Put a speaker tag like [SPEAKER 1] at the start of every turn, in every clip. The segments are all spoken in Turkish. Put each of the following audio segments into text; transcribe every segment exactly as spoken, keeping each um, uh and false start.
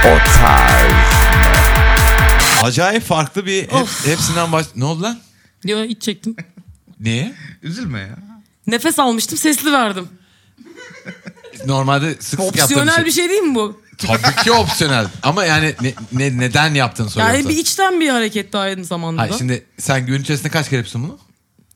[SPEAKER 1] O tarz mı?
[SPEAKER 2] Acayip farklı bir hep, hepsinden baş... Ne oldu lan?
[SPEAKER 3] Yo, iç çektim.
[SPEAKER 2] Niye?
[SPEAKER 4] Üzülme ya.
[SPEAKER 3] Nefes almıştım, sesli verdim.
[SPEAKER 2] Normalde sık sık yaptığım
[SPEAKER 3] Opsiyonel
[SPEAKER 2] şey.
[SPEAKER 3] bir şey değil mi bu?
[SPEAKER 2] Tabii ki opsiyonel. Ama yani ne, ne, neden yaptığını soruyorum.
[SPEAKER 3] Yani bir içten bir hareket daha aynı zamanda
[SPEAKER 2] Hayır,
[SPEAKER 3] da.
[SPEAKER 2] şimdi sen gün içerisinde kaç kere yapıyorsun bunu?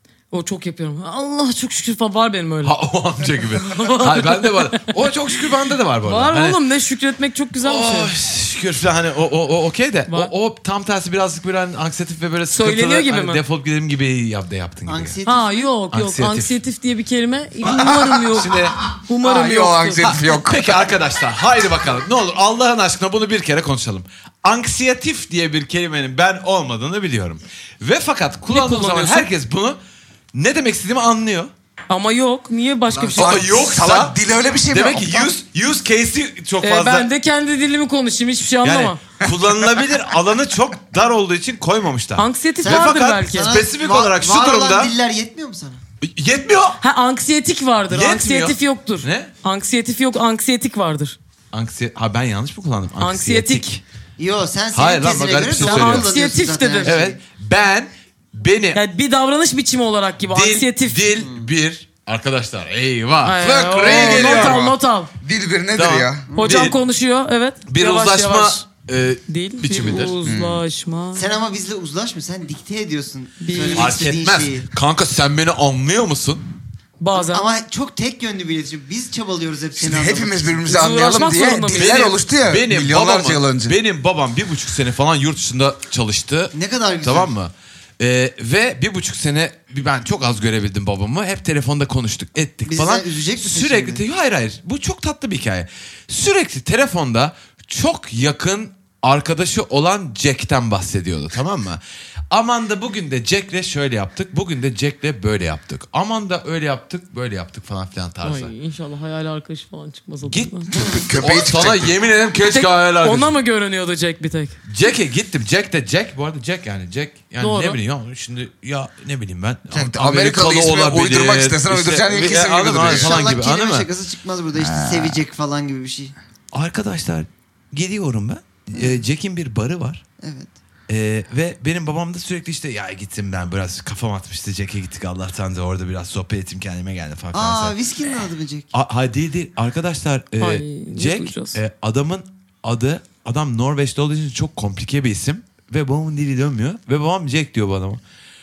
[SPEAKER 3] O çok yapıyorum. Allah çok şükür falan var benim öyle.
[SPEAKER 2] Ha, o amca gibi. Hayır, ben de var. O çok şükür bende de var bu arada.
[SPEAKER 3] Var
[SPEAKER 2] hani,
[SPEAKER 3] oğlum, ne şükretmek çok güzel bir şey.
[SPEAKER 2] Oh, şükür falan hani o, o, o okey de o, o tam tersi birazcık böyle hani anksiyetif ve böyle sıkıntılı.
[SPEAKER 3] Söyleniyor gibi
[SPEAKER 2] hani
[SPEAKER 3] mi?
[SPEAKER 2] Defolup gidelim gibi yap, de yaptın gibi.
[SPEAKER 5] Anksiyetif.
[SPEAKER 3] Ha yok yok.
[SPEAKER 2] Anksiyetif.
[SPEAKER 3] Anksiyetif diye bir kelime umarım yok.
[SPEAKER 2] Şimdi
[SPEAKER 3] Umarım
[SPEAKER 4] Aa, yok,
[SPEAKER 3] yok.
[SPEAKER 4] anksiyetif yok.
[SPEAKER 2] peki arkadaşlar haydi bakalım ne olur Allah'ın aşkına bunu bir kere konuşalım. Anksiyetif diye bir kelimenin ben olmadığını biliyorum. Ve fakat kullandığım zaman
[SPEAKER 3] kullanıyorsun?
[SPEAKER 2] herkes bunu ne demek istediğimi anlıyor.
[SPEAKER 3] Ama yok. Niye başka bir şey?
[SPEAKER 2] Ama yoksa
[SPEAKER 4] Salak, dil öyle bir şey mi?
[SPEAKER 2] demek ki use, use case'i çok
[SPEAKER 3] Ee,
[SPEAKER 2] fazla.
[SPEAKER 3] ben de kendi dilimi konuşayım, hiçbir şey anlamam.
[SPEAKER 2] Yani kullanılabilir alanı çok dar olduğu için koymamışlar.
[SPEAKER 3] Anksiyetik
[SPEAKER 2] Ve
[SPEAKER 3] vardır
[SPEAKER 2] fakat
[SPEAKER 3] belki.
[SPEAKER 2] sana- spesifik
[SPEAKER 5] var-
[SPEAKER 2] olarak şu
[SPEAKER 5] var
[SPEAKER 2] durumda-
[SPEAKER 5] olan diller yetmiyor mu sana?
[SPEAKER 2] Yetmiyor.
[SPEAKER 3] Ha, anksiyetik vardır.
[SPEAKER 2] Yetmiyor.
[SPEAKER 3] Anksiyetif yoktur.
[SPEAKER 2] Ne?
[SPEAKER 3] Anksiyetif yok, anksiyetik vardır.
[SPEAKER 2] Anksiyet. Ha ben yanlış mı kullandım?
[SPEAKER 3] Anksiyetik.
[SPEAKER 5] Yo sen senin
[SPEAKER 2] Hayır lan,
[SPEAKER 5] tezine
[SPEAKER 2] bak, garip
[SPEAKER 5] göre
[SPEAKER 2] bir şey
[SPEAKER 5] doğru
[SPEAKER 2] söylüyorum.
[SPEAKER 5] kullanıyorsun
[SPEAKER 3] Anksiyetif
[SPEAKER 5] zaten
[SPEAKER 3] dedim.
[SPEAKER 5] her şeyi.
[SPEAKER 2] Evet. Ben beni
[SPEAKER 3] Yani bir davranış biçimi olarak gibi
[SPEAKER 2] dil,
[SPEAKER 3] anksiyetif.
[SPEAKER 2] dil bir arkadaşlar eyvah.
[SPEAKER 3] Ay,
[SPEAKER 2] Fıkra
[SPEAKER 3] oo,
[SPEAKER 2] geliyor.
[SPEAKER 3] not al, not al.
[SPEAKER 4] Dil bir nedir
[SPEAKER 2] Tamam.
[SPEAKER 4] ya?
[SPEAKER 3] Hocam
[SPEAKER 2] Dil.
[SPEAKER 3] konuşuyor, evet.
[SPEAKER 2] Bir
[SPEAKER 3] Yavaş
[SPEAKER 2] uzlaşma
[SPEAKER 3] yavaş.
[SPEAKER 2] e,
[SPEAKER 3] Dil,
[SPEAKER 2] biçimidir.
[SPEAKER 3] bir uzlaşma.
[SPEAKER 5] Sen ama bizle uzlaşma, sen dikte ediyorsun.
[SPEAKER 3] Bir-
[SPEAKER 5] söylemek
[SPEAKER 2] Fark
[SPEAKER 5] istediğin
[SPEAKER 2] etmez.
[SPEAKER 5] şeyi.
[SPEAKER 2] Kanka sen beni anlıyor musun?
[SPEAKER 3] Bazen.
[SPEAKER 5] Ama çok tek yönlü bir iletişim. Biz çabalıyoruz hep seni
[SPEAKER 4] Şimdi
[SPEAKER 5] anlamak
[SPEAKER 4] hepimiz
[SPEAKER 5] için.
[SPEAKER 4] birbirimizi
[SPEAKER 3] Biz
[SPEAKER 4] anlayalım
[SPEAKER 3] uğraşmak
[SPEAKER 4] diye
[SPEAKER 3] zorunda mıyız?
[SPEAKER 4] diller oluştu ya
[SPEAKER 2] benim
[SPEAKER 4] milyonlarca yıl
[SPEAKER 2] babamın,
[SPEAKER 4] önce.
[SPEAKER 2] benim babam bir buçuk sene falan yurt dışında çalıştı.
[SPEAKER 5] Ne kadar güzel.
[SPEAKER 2] Tamam mı? Ee, ve bir buçuk sene ben çok az görebildim babamı. Hep telefonda konuştuk, ettik
[SPEAKER 5] Bizi
[SPEAKER 2] falan.
[SPEAKER 5] sen üzecek misin
[SPEAKER 2] Sürekli
[SPEAKER 5] şimdi?
[SPEAKER 2] hayır hayır. Bu çok tatlı bir hikaye. Sürekli telefonda çok yakın arkadaşı olan Jack'ten bahsediyordu, tamam mı? Aman da bugün de Jack'le şöyle yaptık. Bugün de Jack'le böyle yaptık. Aman da öyle yaptık, böyle yaptık falan filan tarzı.
[SPEAKER 3] Ay, inşallah hayal arkadaşı falan çıkmaz. o
[SPEAKER 2] Git.
[SPEAKER 3] durumdan.
[SPEAKER 4] Köpeği
[SPEAKER 2] O, sana
[SPEAKER 4] çıkacak.
[SPEAKER 2] yemin ederim keşke
[SPEAKER 3] Tek
[SPEAKER 2] hayal arkadaşı.
[SPEAKER 3] ona mı görünüyordu Jack bir tek?
[SPEAKER 2] Jack'e gittim. Jack de Jack bu arada Jack yani Jack yani
[SPEAKER 3] Doğru.
[SPEAKER 2] ne bileyim ya şimdi ya ne bileyim ben
[SPEAKER 4] Jack de Amerikalı ismi uydurmak istesen uyduracağın ilk
[SPEAKER 2] e,
[SPEAKER 4] isim gibi
[SPEAKER 2] anladın mı?
[SPEAKER 4] duruyor.
[SPEAKER 2] falan
[SPEAKER 5] İnşallah
[SPEAKER 2] gibi
[SPEAKER 5] kelime
[SPEAKER 2] anladın mı?
[SPEAKER 5] şakası çıkmaz burada, işte sevecek falan gibi bir şey.
[SPEAKER 2] Arkadaşlar gidiyorum ben. Ee, Jack'in bir barı var.
[SPEAKER 5] Evet.
[SPEAKER 2] Ee, ve benim babam da sürekli işte ya gittim ben biraz kafam atmıştı Jack'e gittik Allah'tan da orada biraz sohbet ettim kendime geldi falan.
[SPEAKER 5] Aa,
[SPEAKER 2] falan.
[SPEAKER 5] viskinin adı mı Jack?
[SPEAKER 2] A- Hayır değil değil arkadaşlar e,
[SPEAKER 3] Ay, ne
[SPEAKER 2] Jack
[SPEAKER 3] duyacağız?
[SPEAKER 2] e, adamın adı adam Norveç'te olduğu için çok komplike bir isim ve babamın dili dönmüyor ve babam Jack diyor bu adama.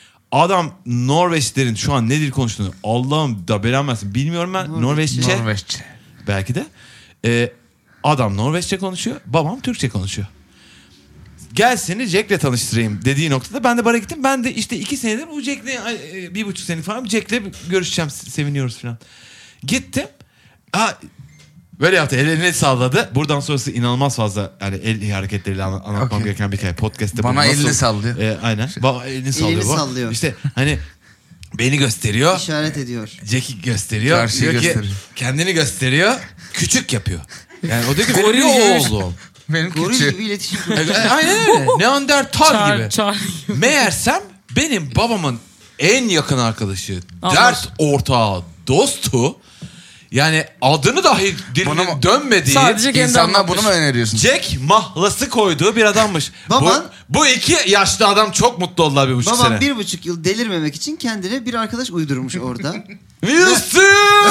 [SPEAKER 2] Adam Norveçlerin şu an ne dil konuştuğunu Allah'ım da belamı versin bilmiyorum ben
[SPEAKER 5] Norveççe.
[SPEAKER 2] Norveççe,
[SPEAKER 4] Norveççe.
[SPEAKER 2] belki de e, adam Norveççe konuşuyor babam Türkçe konuşuyor. Gel seni Jack'le tanıştırayım dediği noktada ben de bara gittim. Ben de işte iki senedir bu Jack'le e, bir buçuk senelik falan Jack'le görüşeceğim seviniyoruz falan. Gittim. Ha, böyle yaptı elini salladı. Buradan sonrası inanılmaz fazla yani el hareketleriyle anla- anlatmam
[SPEAKER 4] Okay.
[SPEAKER 2] gereken bir hikaye. Podcast'te
[SPEAKER 4] Bana
[SPEAKER 2] bu nasıl-
[SPEAKER 4] elini sallıyor.
[SPEAKER 2] E, aynen. Ba- elini sallıyor bu.
[SPEAKER 5] sallıyor.
[SPEAKER 2] İşte hani beni gösteriyor.
[SPEAKER 5] İşaret ediyor.
[SPEAKER 2] Jack'i gösteriyor.
[SPEAKER 4] Karşıyı
[SPEAKER 2] diyor ki
[SPEAKER 4] gösteriyor.
[SPEAKER 2] kendini gösteriyor. Küçük yapıyor. Yani o diyor ki benim
[SPEAKER 3] Goril
[SPEAKER 2] diyor
[SPEAKER 3] gibi.
[SPEAKER 2] oğlum.
[SPEAKER 4] Benim
[SPEAKER 5] Goril
[SPEAKER 4] küçüğü.
[SPEAKER 5] gibi iletişim
[SPEAKER 2] E,
[SPEAKER 5] kuruyor.
[SPEAKER 2] e, Aynen öyle. Neandertal gibi.
[SPEAKER 3] Çağır, çağır.
[SPEAKER 2] Meğersem benim babamın en yakın arkadaşı,
[SPEAKER 3] Allah
[SPEAKER 2] dert
[SPEAKER 3] aşkına.
[SPEAKER 2] ortağı, dostu, yani adını dahi
[SPEAKER 4] Bunu
[SPEAKER 2] dilinin
[SPEAKER 4] mu-
[SPEAKER 2] dönmediği
[SPEAKER 3] Sadece kendi
[SPEAKER 4] İnsanlar
[SPEAKER 3] anlatmış.
[SPEAKER 4] bunu mu öneriyorsun?
[SPEAKER 2] Jack mahlası koyduğu bir adammış.
[SPEAKER 5] Baban-
[SPEAKER 2] bu, bu iki yaşlı adam çok mutlu oldular bir buçuk
[SPEAKER 5] Babam
[SPEAKER 2] sene.
[SPEAKER 5] bir buçuk yıl delirmemek için kendine bir arkadaş uydurmuş orada.
[SPEAKER 2] Wilson!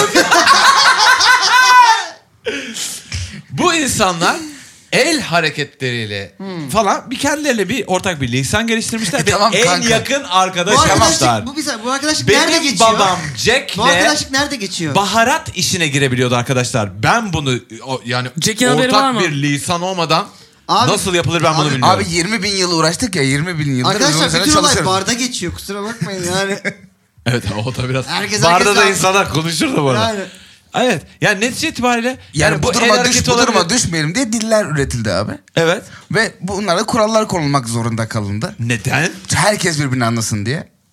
[SPEAKER 2] Bu insanlar el hareketleriyle falan bir kendileriyle bir ortak bir lisan geliştirmişler ve
[SPEAKER 4] Tamam
[SPEAKER 2] en
[SPEAKER 4] kanka.
[SPEAKER 2] yakın arkadaş
[SPEAKER 5] bu
[SPEAKER 2] yapmışlar.
[SPEAKER 5] arkadaşlık, bu, bir saniye, bu arkadaşlık nerede
[SPEAKER 2] Benim
[SPEAKER 5] geçiyor?
[SPEAKER 2] babam Jack'le
[SPEAKER 5] Bu arkadaşlık nerede geçiyor?
[SPEAKER 2] baharat işine girebiliyordu arkadaşlar. Ben bunu o, yani
[SPEAKER 3] Jack'in haberi var
[SPEAKER 2] ortak
[SPEAKER 3] mı?
[SPEAKER 2] bir lisan olmadan
[SPEAKER 5] Abi-
[SPEAKER 2] nasıl yapılır ben bunu
[SPEAKER 5] Abi-
[SPEAKER 2] bilmiyorum.
[SPEAKER 4] Abi yirmi bin yıl uğraştık ya yirmi bin yıldır.
[SPEAKER 5] Arkadaşlar
[SPEAKER 4] biz o
[SPEAKER 5] bütün
[SPEAKER 4] sene
[SPEAKER 5] olay
[SPEAKER 4] çalışıyoruz.
[SPEAKER 5] barda geçiyor, kusura bakmayın yani.
[SPEAKER 2] Evet o da biraz.
[SPEAKER 5] Herkes
[SPEAKER 2] Barda
[SPEAKER 5] herkes
[SPEAKER 2] da
[SPEAKER 5] abi.
[SPEAKER 2] insanlar konuşur da bu arada.
[SPEAKER 5] Yani.
[SPEAKER 2] Evet yani netice itibariyle
[SPEAKER 4] Yani, bu
[SPEAKER 2] el
[SPEAKER 4] duruma düş,
[SPEAKER 2] hareketi
[SPEAKER 4] bu duruma
[SPEAKER 2] olabilir.
[SPEAKER 4] düşmeyelim diye diller üretildi abi.
[SPEAKER 2] Evet.
[SPEAKER 4] Ve bunlara kurallar konulmak zorunda kalındı.
[SPEAKER 2] Neden?
[SPEAKER 4] Herkes birbirini anlasın diye.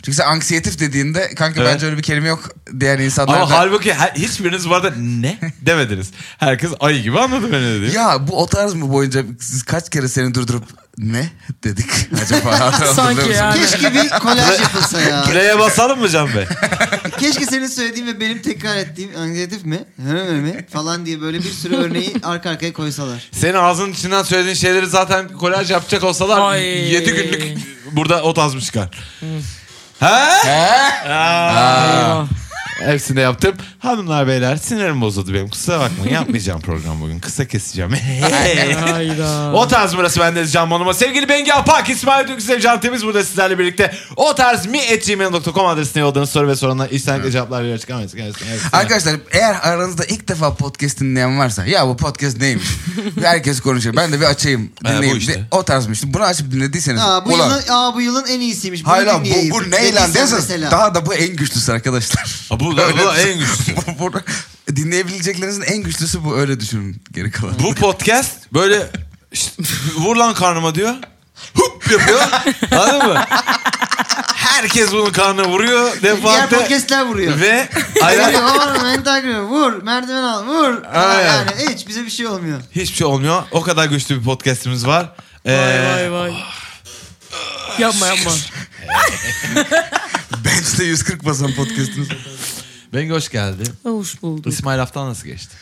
[SPEAKER 4] Çünkü sen anksiyetif dediğinde kanka
[SPEAKER 2] Evet.
[SPEAKER 4] bence öyle bir kelime yok diğer insanlar
[SPEAKER 2] Ama
[SPEAKER 4] da.
[SPEAKER 2] halbuki her, hiçbiriniz bu arada ne demediniz. Herkes ayı gibi anladı beni dediğim.
[SPEAKER 4] Ya bu o tarz mı boyunca siz kaç kere seni durdurup ne dedik acaba? Hatırlıyor
[SPEAKER 3] Sanki
[SPEAKER 4] musun?
[SPEAKER 3] yani.
[SPEAKER 5] Keşke bir kolaj yapılsa ya.
[SPEAKER 2] Play'e basalım mı Can Bey?
[SPEAKER 5] Keşke senin söylediğin ve benim tekrar ettiğim anksiyetif mi? Hı mi? Falan diye böyle bir sürü örneği arka arkaya koysalar.
[SPEAKER 2] Senin ağzının içinden söylediğin şeyleri zaten kolaj yapacak olsalar
[SPEAKER 3] Ay.
[SPEAKER 2] yedi günlük burada o taz mı çıkar? Ha?
[SPEAKER 3] Eyvah.
[SPEAKER 2] Hepsini de yaptım. Hanımlar beyler sinirim bozuldu benim. Kusura bakmayın yapmayacağım program bugün. Kısa keseceğim.
[SPEAKER 3] Hayda.
[SPEAKER 2] O tarz burası bendeniz Can Bonomo. Sevgili Bengi Apak, İsmail Türksev, Can Temiz burada sizlerle birlikte. O tarz mi at gmail nokta com adresine yolladığınız soru ve sorunlar içtenlikle cevaplar veriyor. Çıkamayız.
[SPEAKER 4] Arkadaşlar eğer aranızda ilk defa podcast dinleyen varsa ya bu podcast neymiş? Herkes konuşuyor. Ben de bir açayım dinleyeyim.
[SPEAKER 2] bu işte.
[SPEAKER 4] De- O tarzmış. Bunu açıp dinlediyseniz.
[SPEAKER 5] Aa bu
[SPEAKER 4] ulan,
[SPEAKER 5] yılın, aa, bu yılın en iyisiymiş. Bunu
[SPEAKER 4] hayır lan
[SPEAKER 5] dinleyeyim.
[SPEAKER 4] bu, bu ne lan
[SPEAKER 5] Dediysen
[SPEAKER 4] diyorsanız
[SPEAKER 5] mesela.
[SPEAKER 4] daha da bu en güçlüsü arkadaşlar.
[SPEAKER 2] Ha, bu da, bu da en güçlüsü.
[SPEAKER 4] Bu- bu- dinleyebileceklerinizin en güçlüsü bu, öyle düşünün geri kalan.
[SPEAKER 2] Bu podcast böyle şşt, vur lan karnıma diyor. Hup yapıyor. Anladın mı? Herkes bunun karnına vuruyor.
[SPEAKER 5] Diğer
[SPEAKER 2] Defaatle.
[SPEAKER 5] podcastler vuruyor.
[SPEAKER 2] Ve
[SPEAKER 5] Aynen.
[SPEAKER 2] aynen,
[SPEAKER 5] Vur, mental giriyor. Vur, merdiven al, vur.
[SPEAKER 2] Aynen.
[SPEAKER 5] Yani hiç bize bir şey olmuyor.
[SPEAKER 2] hiçbir şey olmuyor. O kadar güçlü bir podcastimiz var.
[SPEAKER 3] Vay
[SPEAKER 2] Ee,
[SPEAKER 3] vay vay. Yapma yapma.
[SPEAKER 4] Bench'te yüz kırk basan podcastınız.
[SPEAKER 2] Bengi hoş geldi.
[SPEAKER 3] Hoş bulduk.
[SPEAKER 2] İsmail haftan nasıl geçti?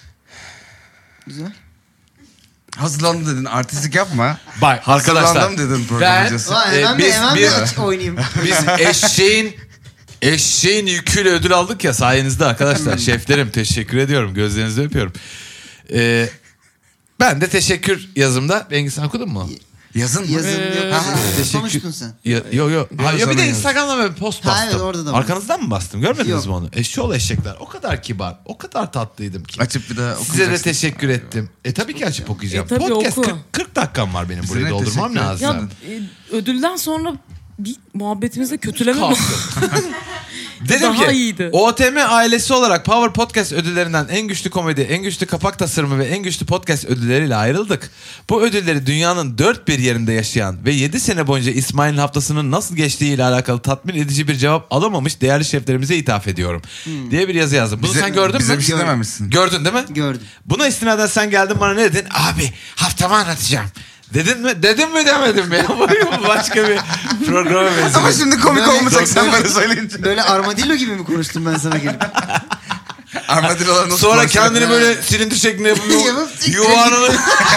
[SPEAKER 5] Güzel.
[SPEAKER 4] Hazırlandım dedin, artistik yapma.
[SPEAKER 2] Bak arkadaşlar.
[SPEAKER 4] Hazırlandım dedin program
[SPEAKER 2] Ben-
[SPEAKER 4] öncesi.
[SPEAKER 5] Vay,
[SPEAKER 2] Ee,
[SPEAKER 5] hemen
[SPEAKER 2] biz-
[SPEAKER 5] bir, hemen
[SPEAKER 2] biz-
[SPEAKER 5] bir aç oynayayım.
[SPEAKER 2] Biz eşeğin eşeğin yüküyle ödül aldık ya sayenizde arkadaşlar. Şeflerim teşekkür ediyorum. Gözlerinizi öpüyorum. Ee, ben de teşekkür yazımda. Bengi sen okudun mu?
[SPEAKER 4] Yazın mı?
[SPEAKER 5] Yazın
[SPEAKER 3] Ee,
[SPEAKER 5] yok.
[SPEAKER 4] ha,
[SPEAKER 5] Teşekkür. Konuştun sen.
[SPEAKER 2] Ya, yo yo. Ha, ya bir
[SPEAKER 4] sana
[SPEAKER 2] de
[SPEAKER 4] yazdım.
[SPEAKER 2] Instagram'da böyle post
[SPEAKER 5] Ha,
[SPEAKER 2] bastım.
[SPEAKER 5] evet, orada da var.
[SPEAKER 2] Arkanızdan mı bastım? Görmediniz
[SPEAKER 5] Yok.
[SPEAKER 2] mi onu? Eşşoğlu eşekler. O kadar kibar. O kadar tatlıydım ki.
[SPEAKER 4] Açıp bir daha
[SPEAKER 2] Size de
[SPEAKER 4] okuyacaksın.
[SPEAKER 2] teşekkür ettim. E tabii ki açıp okuyacağım.
[SPEAKER 3] E, tabii
[SPEAKER 2] Podcast
[SPEAKER 3] oku.
[SPEAKER 2] kırk, kırk dakikam var benim
[SPEAKER 4] Bize
[SPEAKER 2] burayı
[SPEAKER 4] ne
[SPEAKER 2] doldurmam
[SPEAKER 4] teşekkür
[SPEAKER 2] lazım.
[SPEAKER 3] Ya e, ödülden sonra bir muhabbetimizde kötüleme mi?
[SPEAKER 2] Kalktım. Dedim
[SPEAKER 3] Daha
[SPEAKER 2] ki
[SPEAKER 3] iyiydi.
[SPEAKER 2] O T M ailesi olarak Power Podcast ödüllerinden en güçlü komedi, en güçlü kapak tasarımı ve en güçlü podcast ödülleriyle ayrıldık. Bu ödülleri dünyanın dört bir yerinde yaşayan ve yedi sene boyunca İsmail'in haftasının nasıl geçtiği ile alakalı tatmin edici bir cevap alamamış değerli şeflerimize ithaf ediyorum. Diye bir yazı yazdım. Bunu
[SPEAKER 4] Bize-
[SPEAKER 2] sen gördün
[SPEAKER 4] bize
[SPEAKER 2] mü?
[SPEAKER 4] bir şey
[SPEAKER 5] Gördüm.
[SPEAKER 4] dememişsin.
[SPEAKER 2] Gördün değil mi?
[SPEAKER 5] Gördüm.
[SPEAKER 2] Buna istinaden sen geldin bana ne dedin? Abi haftamı anlatacağım. Dedin mi? Dedim mi demedim mi? Bu başka bir programa benziyor.
[SPEAKER 4] Ama şimdi komik
[SPEAKER 5] Böyle-
[SPEAKER 4] olmayacak sen böyle söyleyince.
[SPEAKER 5] Böyle armadillo gibi mi konuştum ben sana gelip?
[SPEAKER 4] Armadillolar nasıl
[SPEAKER 2] Sonra
[SPEAKER 4] konuşuyor?
[SPEAKER 2] kendini böyle silindir şeklinde yapıp
[SPEAKER 5] Yapıp-
[SPEAKER 2] yuvarlanıp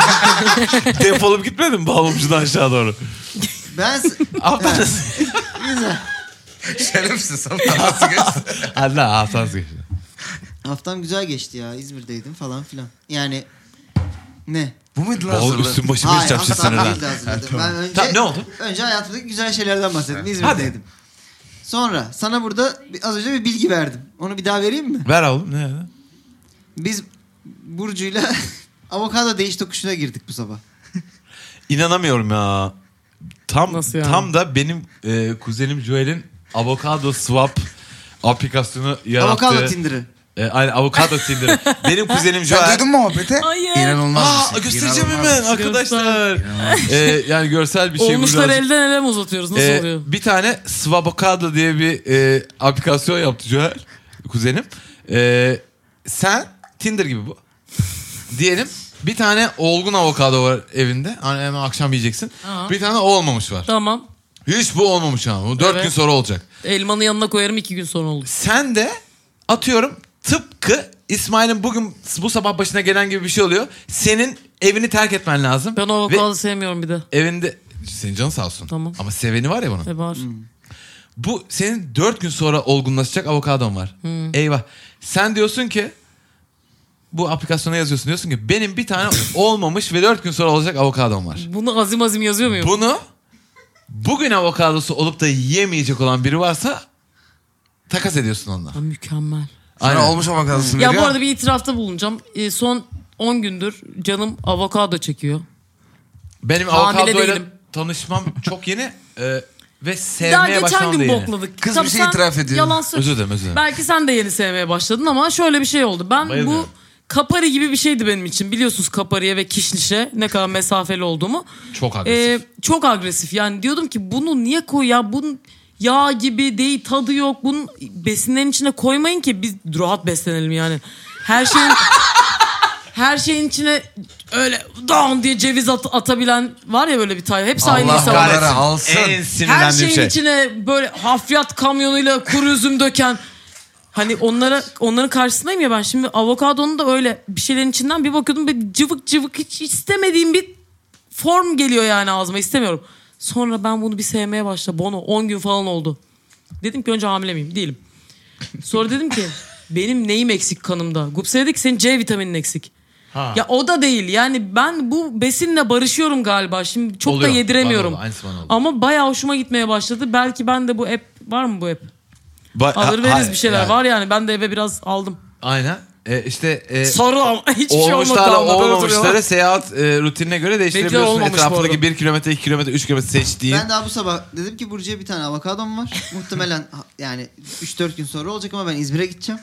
[SPEAKER 2] defolup gitmedin mi baloncudan aşağı doğru?
[SPEAKER 5] Ben... s-
[SPEAKER 2] Haftan
[SPEAKER 5] Evet, Güzel.
[SPEAKER 4] Şerefsiz. Sana nasıl geçti?
[SPEAKER 2] Allah haftan geçti.
[SPEAKER 5] Haftam güzel geçti ya. İzmir'deydim falan filan. Yani ne?
[SPEAKER 4] Bu muydu lan
[SPEAKER 2] Bol
[SPEAKER 4] hazırlığı?
[SPEAKER 2] üstün başımı hiç
[SPEAKER 5] Hayır,
[SPEAKER 2] çapşır
[SPEAKER 5] haftam
[SPEAKER 2] sinirden.
[SPEAKER 5] değildi hazırladım. Ben önce,
[SPEAKER 2] Tamam, ne oldu?
[SPEAKER 5] Önce hayatımdaki güzel şeylerden bahsettim. İzmir'deydim. Sonra sana burada bir- az önce bir bilgi verdim. Onu bir daha vereyim mi?
[SPEAKER 2] Ver oğlum ne? ya?
[SPEAKER 5] Biz Burcu'yla avokado değiş tokuşuna girdik bu sabah.
[SPEAKER 2] İnanamıyorum ya. Tam
[SPEAKER 3] Nasıl yani?
[SPEAKER 2] tam da benim e, kuzenim Joel'in avokado swap aplikasyonu yarattığı.
[SPEAKER 5] Avokado Tinder'ı.
[SPEAKER 2] E, aynen avokado Tinder. Benim kuzenim Joel.
[SPEAKER 4] Sen duydun mu muhabbeti?
[SPEAKER 3] Hayır.
[SPEAKER 4] İnanılmaz bir
[SPEAKER 2] Aa
[SPEAKER 4] şey.
[SPEAKER 2] göstereceğim
[SPEAKER 4] İnanılmaz
[SPEAKER 2] hemen
[SPEAKER 4] bir şey.
[SPEAKER 2] arkadaşlar. Ee, yani görsel bir şey bu
[SPEAKER 3] Olmuşları
[SPEAKER 2] birazcık.
[SPEAKER 3] elden ele mi uzatıyoruz? Nasıl
[SPEAKER 2] Ee,
[SPEAKER 3] oluyor?
[SPEAKER 2] bir tane Swabocado diye bir e, aplikasyon yaptı Joel kuzenim. Ee, sen Tinder gibi bu. Diyelim bir tane olgun avokado var evinde. Hani hemen akşam yiyeceksin.
[SPEAKER 3] Aa.
[SPEAKER 2] Bir tane olmamış var.
[SPEAKER 3] Tamam.
[SPEAKER 2] Hiç bu olmamış ama. Bu dört
[SPEAKER 3] Evet.
[SPEAKER 2] gün sonra olacak.
[SPEAKER 3] Elmanın yanına koyarım iki gün sonra olur.
[SPEAKER 2] Sen de atıyorum tıpkı İsmail'in bugün bu sabah başına gelen gibi bir şey oluyor. Senin evini terk etmen lazım.
[SPEAKER 3] Ben o
[SPEAKER 2] Ve
[SPEAKER 3] avokado sevmiyorum bir de.
[SPEAKER 2] evinde senin canın sağ olsun.
[SPEAKER 3] Tamam.
[SPEAKER 2] Ama seveni var ya bunun.
[SPEAKER 3] E var.
[SPEAKER 2] Bu senin dört gün sonra olgunlaşacak avokadon var. Eyvah. Sen diyorsun ki bu aplikasyona yazıyorsun. Diyorsun ki benim bir tane olmamış ve dört gün sonra olacak avokadon var.
[SPEAKER 3] Bunu azim azim yazıyor muyum?
[SPEAKER 2] Bunu bugün avokadosu olup da yiyemeyecek olan biri varsa takas ediyorsun onunla.
[SPEAKER 3] Ha, mükemmel.
[SPEAKER 4] Sonra
[SPEAKER 2] Aynen.
[SPEAKER 4] olmuş avokadosunu
[SPEAKER 3] Ya
[SPEAKER 4] veriyor.
[SPEAKER 3] bu arada bir itirafta bulunacağım. Ee, son on gündür canım avokado çekiyor.
[SPEAKER 2] Benim
[SPEAKER 3] Hamile
[SPEAKER 2] avokadoyla
[SPEAKER 3] değilim.
[SPEAKER 2] tanışmam çok yeni e, ve
[SPEAKER 3] Daha
[SPEAKER 2] sevmeye
[SPEAKER 3] geçen
[SPEAKER 2] başlamam da
[SPEAKER 3] gün
[SPEAKER 2] yeni.
[SPEAKER 3] bokladık.
[SPEAKER 4] Kız
[SPEAKER 3] Tabii
[SPEAKER 4] bir şey
[SPEAKER 3] sen
[SPEAKER 4] itiraf ediyor.
[SPEAKER 3] Yalan söyle.
[SPEAKER 2] Özür dilerim özür dilerim.
[SPEAKER 3] Belki sen de yeni sevmeye başladın ama şöyle bir şey oldu. Ben
[SPEAKER 2] Bayılıyorum.
[SPEAKER 3] bu kapari gibi bir şeydi benim için. Biliyorsunuz kapariye ve kişnişe ne kadar mesafeli olduğumu.
[SPEAKER 2] Çok agresif.
[SPEAKER 3] Ee, çok agresif. Yani diyordum ki bunu niye koy ya? Bunu yağ gibi değil, tadı yok. Bunun besinlerin içine koymayın ki biz rahat beslenelim yani. Her şeyin her şeyin içine öyle down diye ceviz at, atabilen var ya böyle bir tane. Hepsi aynı
[SPEAKER 4] Allah
[SPEAKER 3] insan.
[SPEAKER 4] kahretsin. alsın.
[SPEAKER 2] En
[SPEAKER 3] Her
[SPEAKER 2] sinirlendiğim
[SPEAKER 3] şeyin
[SPEAKER 2] şey.
[SPEAKER 3] içine böyle hafriyat kamyonuyla kuru üzüm döken. Hani onlara onların karşısındayım ya ben. Şimdi avokadonun da öyle bir şeylerin içinden bir bakıyordum. Bir cıvık cıvık hiç istemediğim bir form geliyor yani ağzıma, istemiyorum. Sonra ben bunu bir sevmeye başladım. Bono on gün falan oldu. Dedim ki önce hamile miyim? Değilim. Sonra dedim ki benim neyim eksik kanımda? Gupse dedi ki senin C vitaminin eksik.
[SPEAKER 2] Ha.
[SPEAKER 3] Ya o da değil. Yani ben bu besinle barışıyorum galiba. Şimdi çok
[SPEAKER 2] Oluyor.
[SPEAKER 3] da yediremiyorum.
[SPEAKER 2] Bana oldu, aynısı bana oldu.
[SPEAKER 3] Ama bayağı hoşuma gitmeye başladı. Belki ben de bu app var mı bu app?
[SPEAKER 2] Ba-
[SPEAKER 3] Alır
[SPEAKER 2] ha-
[SPEAKER 3] veririz
[SPEAKER 2] hayır,
[SPEAKER 3] bir şeyler
[SPEAKER 2] yani.
[SPEAKER 3] var yani. Ben de eve biraz aldım.
[SPEAKER 2] Aynen. E, işte e,
[SPEAKER 3] Soru ama hiçbir şey olmadı.
[SPEAKER 2] olmuşlarla
[SPEAKER 3] daha da böyle
[SPEAKER 2] olmamışları
[SPEAKER 3] duruyorlar.
[SPEAKER 2] seyahat e, rutinine göre değiştirebiliyorsun.
[SPEAKER 3] olmamış bu
[SPEAKER 2] Etrafındaki
[SPEAKER 3] arada.
[SPEAKER 2] bir kilometre, iki kilometre, üç kilometre seçtiğin.
[SPEAKER 5] Ben daha bu sabah dedim ki Burcu'ya bir tane avokadom var. Muhtemelen ha- yani üç dört gün sonra olacak ama ben İzmir'e gideceğim.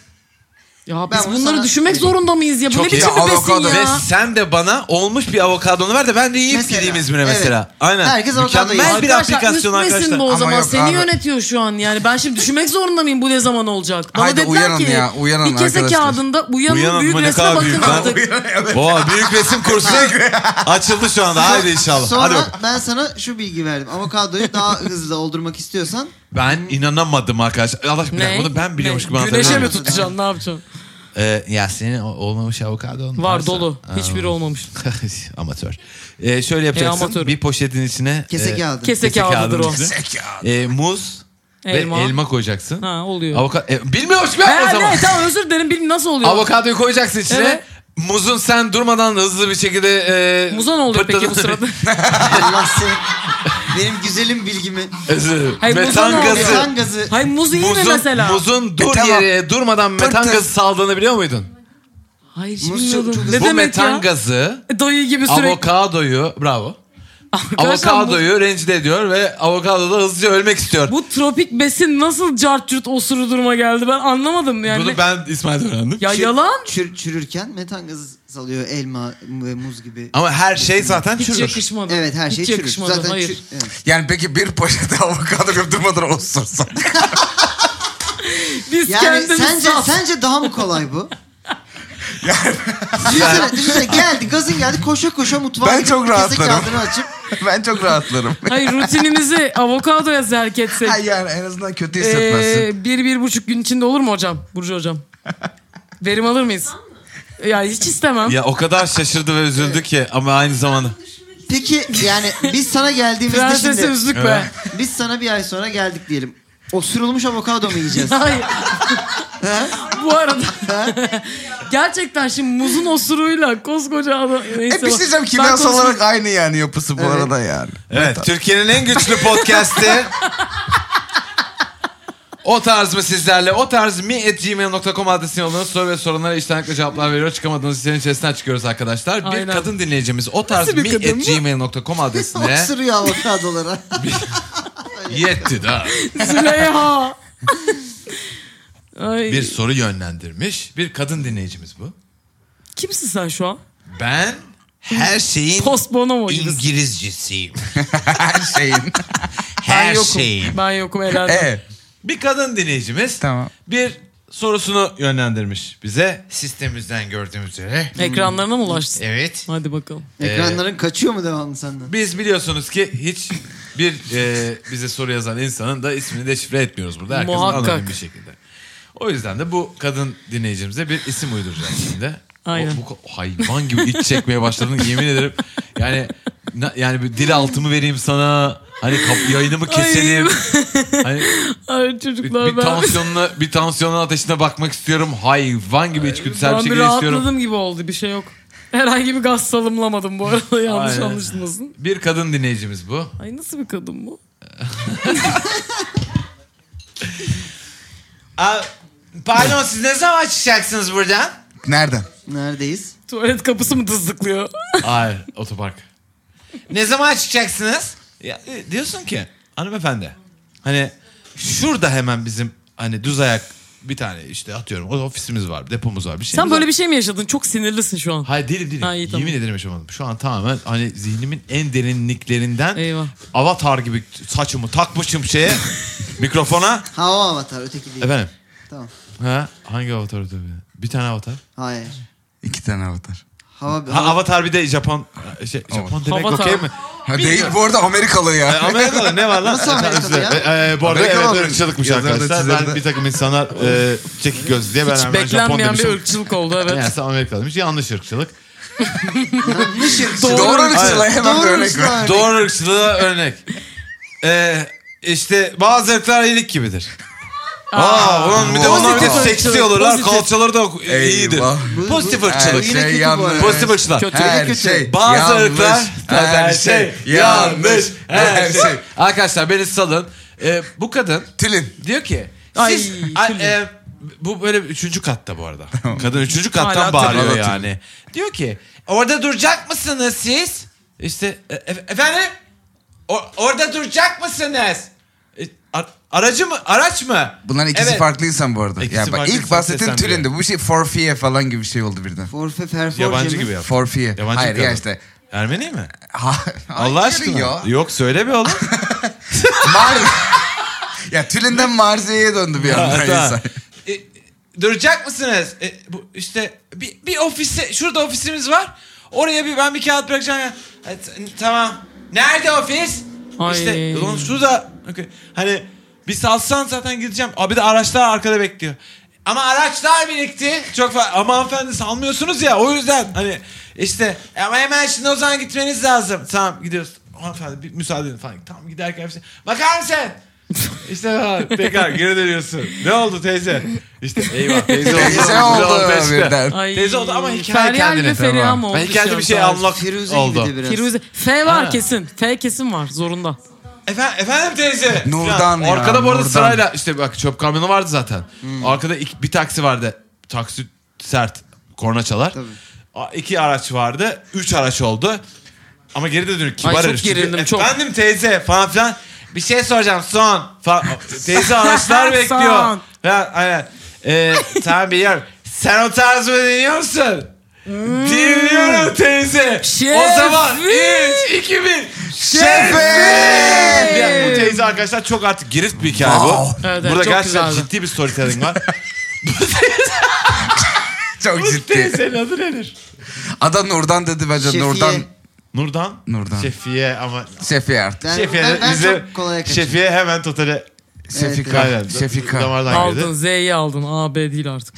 [SPEAKER 3] Ya
[SPEAKER 5] Ben
[SPEAKER 3] biz
[SPEAKER 5] bunu
[SPEAKER 3] bunları
[SPEAKER 5] sana
[SPEAKER 3] düşünmek
[SPEAKER 5] vereyim.
[SPEAKER 3] zorunda mıyız ya? Bu
[SPEAKER 2] Çok
[SPEAKER 3] ne
[SPEAKER 2] iyi.
[SPEAKER 3] biçim bir besin
[SPEAKER 4] Avokado
[SPEAKER 3] ya?
[SPEAKER 2] Ve sen de bana olmuş bir avokadonu ver de ben de yiyip
[SPEAKER 5] Mesela,
[SPEAKER 2] gideyim İzmir'e
[SPEAKER 5] evet.
[SPEAKER 2] mesela. Aynen.
[SPEAKER 5] Herkes avokado
[SPEAKER 2] Mükemmel
[SPEAKER 5] yiyor.
[SPEAKER 2] bir aplikasyon
[SPEAKER 3] üst besin
[SPEAKER 2] arkadaşlar.
[SPEAKER 3] bu o
[SPEAKER 4] Ama
[SPEAKER 3] zaman.
[SPEAKER 4] yok
[SPEAKER 3] Seni
[SPEAKER 4] abi.
[SPEAKER 3] yönetiyor şu an yani. Ben şimdi düşünmek zorunda mıyım bu ne zaman olacak? Bana
[SPEAKER 4] Haydi
[SPEAKER 3] dediler
[SPEAKER 4] uyanın
[SPEAKER 3] ki
[SPEAKER 4] ya, uyanın
[SPEAKER 3] bir kese
[SPEAKER 4] arkadaşlar.
[SPEAKER 3] kağıdında uyanın,
[SPEAKER 2] Uyanın
[SPEAKER 3] büyük
[SPEAKER 2] mı, ne
[SPEAKER 3] resme
[SPEAKER 2] kadar
[SPEAKER 3] bakın
[SPEAKER 2] büyük lan?
[SPEAKER 3] artık.
[SPEAKER 2] Oha, büyük resim kursu açıldı şu anda. Haydi inşallah.
[SPEAKER 5] Sonra
[SPEAKER 2] Hadi bakalım.
[SPEAKER 5] ben sana şu bilgi verdim. Avokadoyu daha hızlı oldurmak istiyorsan
[SPEAKER 2] Ben inanamadım arkadaşlar. Allah aşkına
[SPEAKER 3] Ne?
[SPEAKER 2] bunu ben biliyormuş
[SPEAKER 3] Ne?
[SPEAKER 2] gibi
[SPEAKER 3] Güneşe
[SPEAKER 2] anlatıyorum.
[SPEAKER 3] mi
[SPEAKER 5] anlatıyorum.
[SPEAKER 3] tutacaksın, ne yapacaksın?
[SPEAKER 2] Ee, ya senin o- olmamış avokadon
[SPEAKER 3] Var
[SPEAKER 2] varsa-
[SPEAKER 3] dolu.
[SPEAKER 2] Aa.
[SPEAKER 3] Hiçbiri olmamış.
[SPEAKER 2] Amatör. Ee, şöyle yapacaksın.
[SPEAKER 3] amatörüm.
[SPEAKER 2] Bir poşetin içine
[SPEAKER 5] kese
[SPEAKER 2] e,
[SPEAKER 5] kağıdı.
[SPEAKER 3] Kese
[SPEAKER 2] kese
[SPEAKER 3] kağıdıdır o.
[SPEAKER 2] kağıdın içine, e, muz
[SPEAKER 3] Elma.
[SPEAKER 2] ve elma koyacaksın.
[SPEAKER 3] Ha oluyor.
[SPEAKER 2] Avokado e, bilmiyormuş be
[SPEAKER 3] Ha,
[SPEAKER 2] o zaman.
[SPEAKER 3] ne, tamam özür dilerim, bilmiyorum nasıl oluyor.
[SPEAKER 2] Avokadoyu koyacaksın içine.
[SPEAKER 3] Evet.
[SPEAKER 2] Muzun sen durmadan hızlı bir şekilde e,
[SPEAKER 3] Muza ne oluyor peki bu
[SPEAKER 2] pırtladığını-
[SPEAKER 3] sırada?
[SPEAKER 5] Allah senin benim güzelim bilgimi.
[SPEAKER 2] Özür dilerim.
[SPEAKER 3] Hayır, muza
[SPEAKER 2] Metan
[SPEAKER 3] ne oluyor?
[SPEAKER 2] gazı.
[SPEAKER 5] Metan gazı.
[SPEAKER 3] Hayır muzu iyi mi
[SPEAKER 2] Muzun,
[SPEAKER 3] mesela?
[SPEAKER 2] muzun dur
[SPEAKER 4] E, tamam.
[SPEAKER 2] yere durmadan metan
[SPEAKER 4] Pırtı.
[SPEAKER 2] gazı saldığını biliyor muydun?
[SPEAKER 3] Hayır hiç
[SPEAKER 5] Muz
[SPEAKER 3] bilmiyordum.
[SPEAKER 5] çok- çok
[SPEAKER 3] Ne
[SPEAKER 2] Bu
[SPEAKER 3] demek
[SPEAKER 2] metan
[SPEAKER 3] ya?
[SPEAKER 2] gazı
[SPEAKER 3] Dayı gibi sürekli.
[SPEAKER 2] avokadoyu bravo.
[SPEAKER 3] Arkadaşlar,
[SPEAKER 2] Avokadoyu rencide ediyor ve avokado da hızlıca ölmek istiyor.
[SPEAKER 3] Bu, bu tropik besin nasıl cart curt osuru duruma geldi ben anlamadım yani.
[SPEAKER 2] Bunu ben İsmail'den öğrendim.
[SPEAKER 3] Ya
[SPEAKER 5] Çür-
[SPEAKER 3] yalan.
[SPEAKER 5] çür- çürürken metan gazı salıyor elma ve muz gibi.
[SPEAKER 2] Ama her şey zaten
[SPEAKER 3] Hiç
[SPEAKER 2] çürür.
[SPEAKER 3] yakışmadı.
[SPEAKER 5] Evet her şey
[SPEAKER 3] Hiç
[SPEAKER 5] çürür.
[SPEAKER 3] yakışmadı.
[SPEAKER 5] Zaten
[SPEAKER 3] Hayır.
[SPEAKER 5] çür- evet.
[SPEAKER 4] Yani peki bir poşete avokado götürmeden osursan.
[SPEAKER 3] Biz
[SPEAKER 5] Yani
[SPEAKER 3] kendimiz
[SPEAKER 5] sence
[SPEAKER 3] saf.
[SPEAKER 5] sence daha mı kolay bu? Düşünsene, düşünsene geldi gazın geldi koşa koşa mutfağa
[SPEAKER 4] Ben
[SPEAKER 5] gidip
[SPEAKER 4] çok
[SPEAKER 5] kese
[SPEAKER 4] rahatlarım.
[SPEAKER 5] kağıdını açıp
[SPEAKER 4] Ben çok rahatlarım.
[SPEAKER 3] Hayır rutinimizi avokadoya zerk etsek.
[SPEAKER 4] Ha, yani en azından kötü hissetmezsin.
[SPEAKER 3] Ee, bir, bir buçuk gün içinde olur mu hocam? Burcu hocam. Verim alır mıyız? Yani hiç istemem.
[SPEAKER 2] Ya o kadar şaşırdı ve üzüldü ki ama aynı zamanda.
[SPEAKER 5] peki yani biz sana geldiğimizde
[SPEAKER 3] Prensesi
[SPEAKER 5] şimdi
[SPEAKER 3] üzdük be.
[SPEAKER 5] biz sana bir ay sonra geldik diyelim. Osurulmuş avokado mu yiyeceğiz?
[SPEAKER 3] Hayır. Bu arada gerçekten şimdi muzun osuruyla koskoca adam. Neyse
[SPEAKER 4] E bir şey
[SPEAKER 3] bak.
[SPEAKER 4] diyeceğim,
[SPEAKER 3] Ben
[SPEAKER 4] kimyasal
[SPEAKER 3] konuşmayayım.
[SPEAKER 4] olarak aynı yani yapısı bu
[SPEAKER 5] Evet.
[SPEAKER 4] arada yani.
[SPEAKER 2] Evet, Türkiye'nin en güçlü podcast'i. O tarz mı sizlerle? O tarz mi at gmail nokta com adresine yollanın. Soru ve sorunlara içtenlikle cevaplar veriyor. Çıkamadığınız listenin içerisinden çıkıyoruz arkadaşlar. Bir
[SPEAKER 3] Aynen.
[SPEAKER 2] kadın dinleyicimiz o tarz
[SPEAKER 3] Nasıl bir
[SPEAKER 2] mi
[SPEAKER 3] kadın
[SPEAKER 2] at
[SPEAKER 3] bu?
[SPEAKER 2] gmail nokta com adresine
[SPEAKER 5] Osuruyor avokadolara.
[SPEAKER 2] yetti da
[SPEAKER 3] Züleyha. Ay.
[SPEAKER 2] bir soru yönlendirmiş. Bir kadın dinleyicimiz bu.
[SPEAKER 3] Kimsin sen şu an?
[SPEAKER 2] Ben her şeyin
[SPEAKER 3] Post Bonomo gibisin.
[SPEAKER 2] İngilizcisiyim.
[SPEAKER 4] Her şeyin.
[SPEAKER 3] Ben
[SPEAKER 2] Her
[SPEAKER 3] yokum.
[SPEAKER 2] şeyin.
[SPEAKER 3] Ben yokum herhalde.
[SPEAKER 4] Evet.
[SPEAKER 2] Bir kadın dinleyicimiz
[SPEAKER 4] Tamam.
[SPEAKER 2] bir sorusunu yönlendirmiş bize. Sistemimizden gördüğümüz üzere.
[SPEAKER 3] Ekranlarına mı ulaştın?
[SPEAKER 2] Evet.
[SPEAKER 3] Hadi bakalım.
[SPEAKER 5] Ekranların kaçıyor mu devamlı senden?
[SPEAKER 2] Biz biliyorsunuz ki hiç bir e, bize soru yazan insanın da ismini deşifre etmiyoruz burada. Herkesin
[SPEAKER 3] Muhakkak.
[SPEAKER 2] anonim bir şekilde. O yüzden de bu kadın dinleyicimize bir isim uyduracağız şimdi.
[SPEAKER 3] Aynen.
[SPEAKER 2] O, bu hayvan gibi iç çekmeye başladın yemin ederim. Yani na- yani bir dil altımı vereyim sana. Hani kap- yayınımı keselim. Hani
[SPEAKER 3] Ay
[SPEAKER 2] bir,
[SPEAKER 3] çocuklar
[SPEAKER 2] bir
[SPEAKER 3] ben...
[SPEAKER 2] tansiyonuna bir tansiyonun ateşine bakmak istiyorum. Hayvan gibi içgüdüsel bir
[SPEAKER 3] Ben bir
[SPEAKER 2] şekilde istiyorum.
[SPEAKER 3] rahatladım gibi oldu, bir şey yok. Herhangi bir gaz salımlamadım bu arada, yanlış
[SPEAKER 2] Aynen.
[SPEAKER 3] anlaşılmasın.
[SPEAKER 2] Bir kadın dinleyicimiz bu.
[SPEAKER 3] Ay nasıl bir kadın bu?
[SPEAKER 2] Aa, pardon siz ne zaman çıkacaksınız buradan?
[SPEAKER 4] Nereden?
[SPEAKER 5] Neredeyiz?
[SPEAKER 3] Tuvalet kapısı mı tızlıklıyor?
[SPEAKER 2] Hayır, otopark. Ne zaman çıkacaksınız? Ya, e, diyorsun ki hanımefendi hani şurada hemen bizim hani düz ayak bir tane işte atıyorum o ofisimiz var, depomuz var, bir şey.
[SPEAKER 3] Sen böyle bir şey mi yaşadın? Çok sinirlisin şu an.
[SPEAKER 2] Hayır değilim değilim.
[SPEAKER 3] Ha, iyi, tamam.
[SPEAKER 2] Yemin ederim yaşamadım. Şu an tamamen hani zihnimin en derinliklerinden
[SPEAKER 3] Eyvah.
[SPEAKER 2] avatar gibi saçımı takmışım şeye mikrofona.
[SPEAKER 5] Hava avatar, öteki değil.
[SPEAKER 2] Efendim.
[SPEAKER 5] Tamam.
[SPEAKER 2] Ha, hangi avatar tabii? Bir tane avatar.
[SPEAKER 5] Hayır.
[SPEAKER 4] İki tane avatar.
[SPEAKER 5] Hava,
[SPEAKER 2] Ha, avatar bir de Japon şey, Japon demek
[SPEAKER 3] Avatar.
[SPEAKER 2] okey mi?
[SPEAKER 4] Ha değil bu arada Amerikalı ya.
[SPEAKER 2] E, Amerikalı ne var lan?
[SPEAKER 5] Nasıl Amerikalı ya?
[SPEAKER 2] E, e, bu arada
[SPEAKER 4] Amerikalı
[SPEAKER 2] evet
[SPEAKER 4] olur.
[SPEAKER 2] ırkçılıkmış
[SPEAKER 4] Yazarda,
[SPEAKER 2] arkadaşlar. Ben
[SPEAKER 4] çizerde.
[SPEAKER 2] bir takım insanlar e, çekik gözlü diye ben
[SPEAKER 3] Hiç
[SPEAKER 2] hemen Japon
[SPEAKER 3] beklenmeyen bir
[SPEAKER 2] demişim.
[SPEAKER 3] ırkçılık oldu evet.
[SPEAKER 2] Meğerse Amerikalıymış. Yanlış ırkçılık.
[SPEAKER 5] Yanlış ırkçılık.
[SPEAKER 4] Doğru ırkçılığa hemen
[SPEAKER 5] Doğru
[SPEAKER 4] bir örnek
[SPEAKER 5] ırkçılığa
[SPEAKER 4] ver.
[SPEAKER 5] örnek.
[SPEAKER 2] Doğru ırkçılığa örnek. E, işte bazı ırklar iyilik gibidir. Aa, onun bir de onlar bir de
[SPEAKER 3] Pozitif
[SPEAKER 2] seksi
[SPEAKER 3] ırkçılık,
[SPEAKER 2] olurlar.
[SPEAKER 3] pozitif.
[SPEAKER 2] Kalçaları da iyidir.
[SPEAKER 4] Eyvah.
[SPEAKER 2] Pozitif
[SPEAKER 5] Bu-
[SPEAKER 2] ırkçılık.
[SPEAKER 4] Her
[SPEAKER 5] Yine
[SPEAKER 4] şey
[SPEAKER 5] kötü bu
[SPEAKER 4] yanlış.
[SPEAKER 5] arada.
[SPEAKER 2] Pozitif ırkçılar.
[SPEAKER 3] Kötü.
[SPEAKER 4] Her
[SPEAKER 5] kötü.
[SPEAKER 4] şey
[SPEAKER 2] Bazı
[SPEAKER 4] yanlış.
[SPEAKER 2] ırklar
[SPEAKER 4] Her şey yanlış. Her şey.
[SPEAKER 2] Arkadaşlar beni salın. Ee, bu kadın
[SPEAKER 4] Tülin.
[SPEAKER 2] diyor ki
[SPEAKER 3] Ay,
[SPEAKER 2] siz ay,
[SPEAKER 3] tülin.
[SPEAKER 2] e, bu böyle üçüncü katta bu arada. Kadın üçüncü kattan
[SPEAKER 3] Hala
[SPEAKER 2] bağırıyor
[SPEAKER 4] tülin.
[SPEAKER 2] yani. Diyor ki orada duracak mısınız siz? İşte e, e- efendim O- orada duracak mısınız? E, ar- aracı mı? Araç mı?
[SPEAKER 4] Bunların ikisi
[SPEAKER 2] Evet.
[SPEAKER 4] farklı insan bu arada.
[SPEAKER 2] İkisi
[SPEAKER 4] Ya bak
[SPEAKER 2] farklı
[SPEAKER 4] ilk
[SPEAKER 2] insan
[SPEAKER 4] bahsettiğim
[SPEAKER 2] seslendiriyor.
[SPEAKER 4] Tülin'di. Bu şey forfeiye falan gibi bir şey oldu birden.
[SPEAKER 5] Forfe perforce
[SPEAKER 2] Yabancı
[SPEAKER 5] mi?
[SPEAKER 2] gibi yap.
[SPEAKER 4] Forfeiye.
[SPEAKER 2] Yabancı
[SPEAKER 4] Hayır
[SPEAKER 2] bir
[SPEAKER 4] ya
[SPEAKER 2] kadın.
[SPEAKER 4] işte.
[SPEAKER 2] Ermeni mi?
[SPEAKER 4] Ha,
[SPEAKER 2] Allah
[SPEAKER 4] hayır
[SPEAKER 2] aşkına.
[SPEAKER 4] ya.
[SPEAKER 2] Yok söyle bir oğlum.
[SPEAKER 4] Mar ya Tülin'den Marziye'ye döndü bir anda
[SPEAKER 2] Ha, tamam.
[SPEAKER 4] insan.
[SPEAKER 2] E, duracak mısınız? E, bu işte bir, bir ofise şurada ofisimiz var. Oraya bir ben bir kağıt bırakacağım ya. E, t- tamam. Nerede ofis?
[SPEAKER 3] Ay.
[SPEAKER 2] İşte ulan şurada. Okay. Hani bir salsan zaten gideceğim. Abi de araçlar arkada bekliyor. Ama araçlar birikti. Çok fa- ama hanımefendi salmıyorsunuz ya o yüzden hani işte ama hemen şimdi o zaman gitmeniz lazım. Tamam gidiyoruz. Hanımefendi bir müsaade edin falan. Tamam giderken işte bakar mısın? İşte ha, tekrar geri dönüyorsun. Ne oldu teyze? İşte eyvah teyze oldu.
[SPEAKER 4] Teyze oldu birden.
[SPEAKER 3] Ay,
[SPEAKER 2] Teyze oldu ama hikaye
[SPEAKER 3] Feryal
[SPEAKER 2] kendine.
[SPEAKER 3] ve Feriha mı oldu?
[SPEAKER 2] Ben hikayede bir şey
[SPEAKER 3] şu an?
[SPEAKER 2] anlak
[SPEAKER 5] Firuze
[SPEAKER 2] oldu.
[SPEAKER 5] gibi de biraz.
[SPEAKER 3] Firuze. F var
[SPEAKER 2] Ha.
[SPEAKER 3] kesin. F kesin var zorunda.
[SPEAKER 2] Efendim, efendim teyze.
[SPEAKER 4] Nurdan
[SPEAKER 2] Ya,
[SPEAKER 4] ya,
[SPEAKER 2] Arkada bu arada
[SPEAKER 4] Nurdan.
[SPEAKER 2] sırayla işte bak çöp kamyonu vardı zaten. Arkada iki, bir taksi vardı. Taksi sert. Korna çalar.
[SPEAKER 5] Tabii.
[SPEAKER 2] A- İki araç vardı. Üç araç oldu. Ama geri de dönük kibar
[SPEAKER 3] Ay, çok
[SPEAKER 2] herif. Çünkü,
[SPEAKER 3] gerildim, çok.
[SPEAKER 2] Efendim teyze falan filan. Bir şey soracağım son. Falan. Teyze araçlar bekliyor.
[SPEAKER 3] Son.
[SPEAKER 2] Ya, aynen. Ee, tamam biliyorum. Sen o tarz mı dinliyorsun? Dinliyorum teyze. O zaman üç, iki, bir.
[SPEAKER 4] Şefim!
[SPEAKER 2] Ya, bu teyze arkadaşlar çok artık girift bir hikaye bu.
[SPEAKER 4] Wow.
[SPEAKER 3] Evet, evet,
[SPEAKER 2] Burada
[SPEAKER 3] çok
[SPEAKER 2] gerçekten
[SPEAKER 3] güzeldi.
[SPEAKER 2] ciddi bir storytelling var.
[SPEAKER 4] Çok
[SPEAKER 2] Bu
[SPEAKER 4] ciddi.
[SPEAKER 2] teyzenin adı nedir?
[SPEAKER 4] Ada Nurdan dedi bence.
[SPEAKER 5] Şefiye.
[SPEAKER 4] Nurdan.
[SPEAKER 2] Nurdan.
[SPEAKER 4] Nurdan.
[SPEAKER 2] Şefiye ama
[SPEAKER 4] Şefiye artık.
[SPEAKER 5] Ben,
[SPEAKER 2] Şefiye
[SPEAKER 5] ben, ben
[SPEAKER 2] bize
[SPEAKER 5] çok kolay kaçırdım.
[SPEAKER 2] Şefiye hemen totale
[SPEAKER 4] Şefika.
[SPEAKER 2] aynen,
[SPEAKER 4] Şefika.
[SPEAKER 2] damardan
[SPEAKER 3] Aldın
[SPEAKER 2] girdi.
[SPEAKER 3] Z'yi aldın. A B değil artık.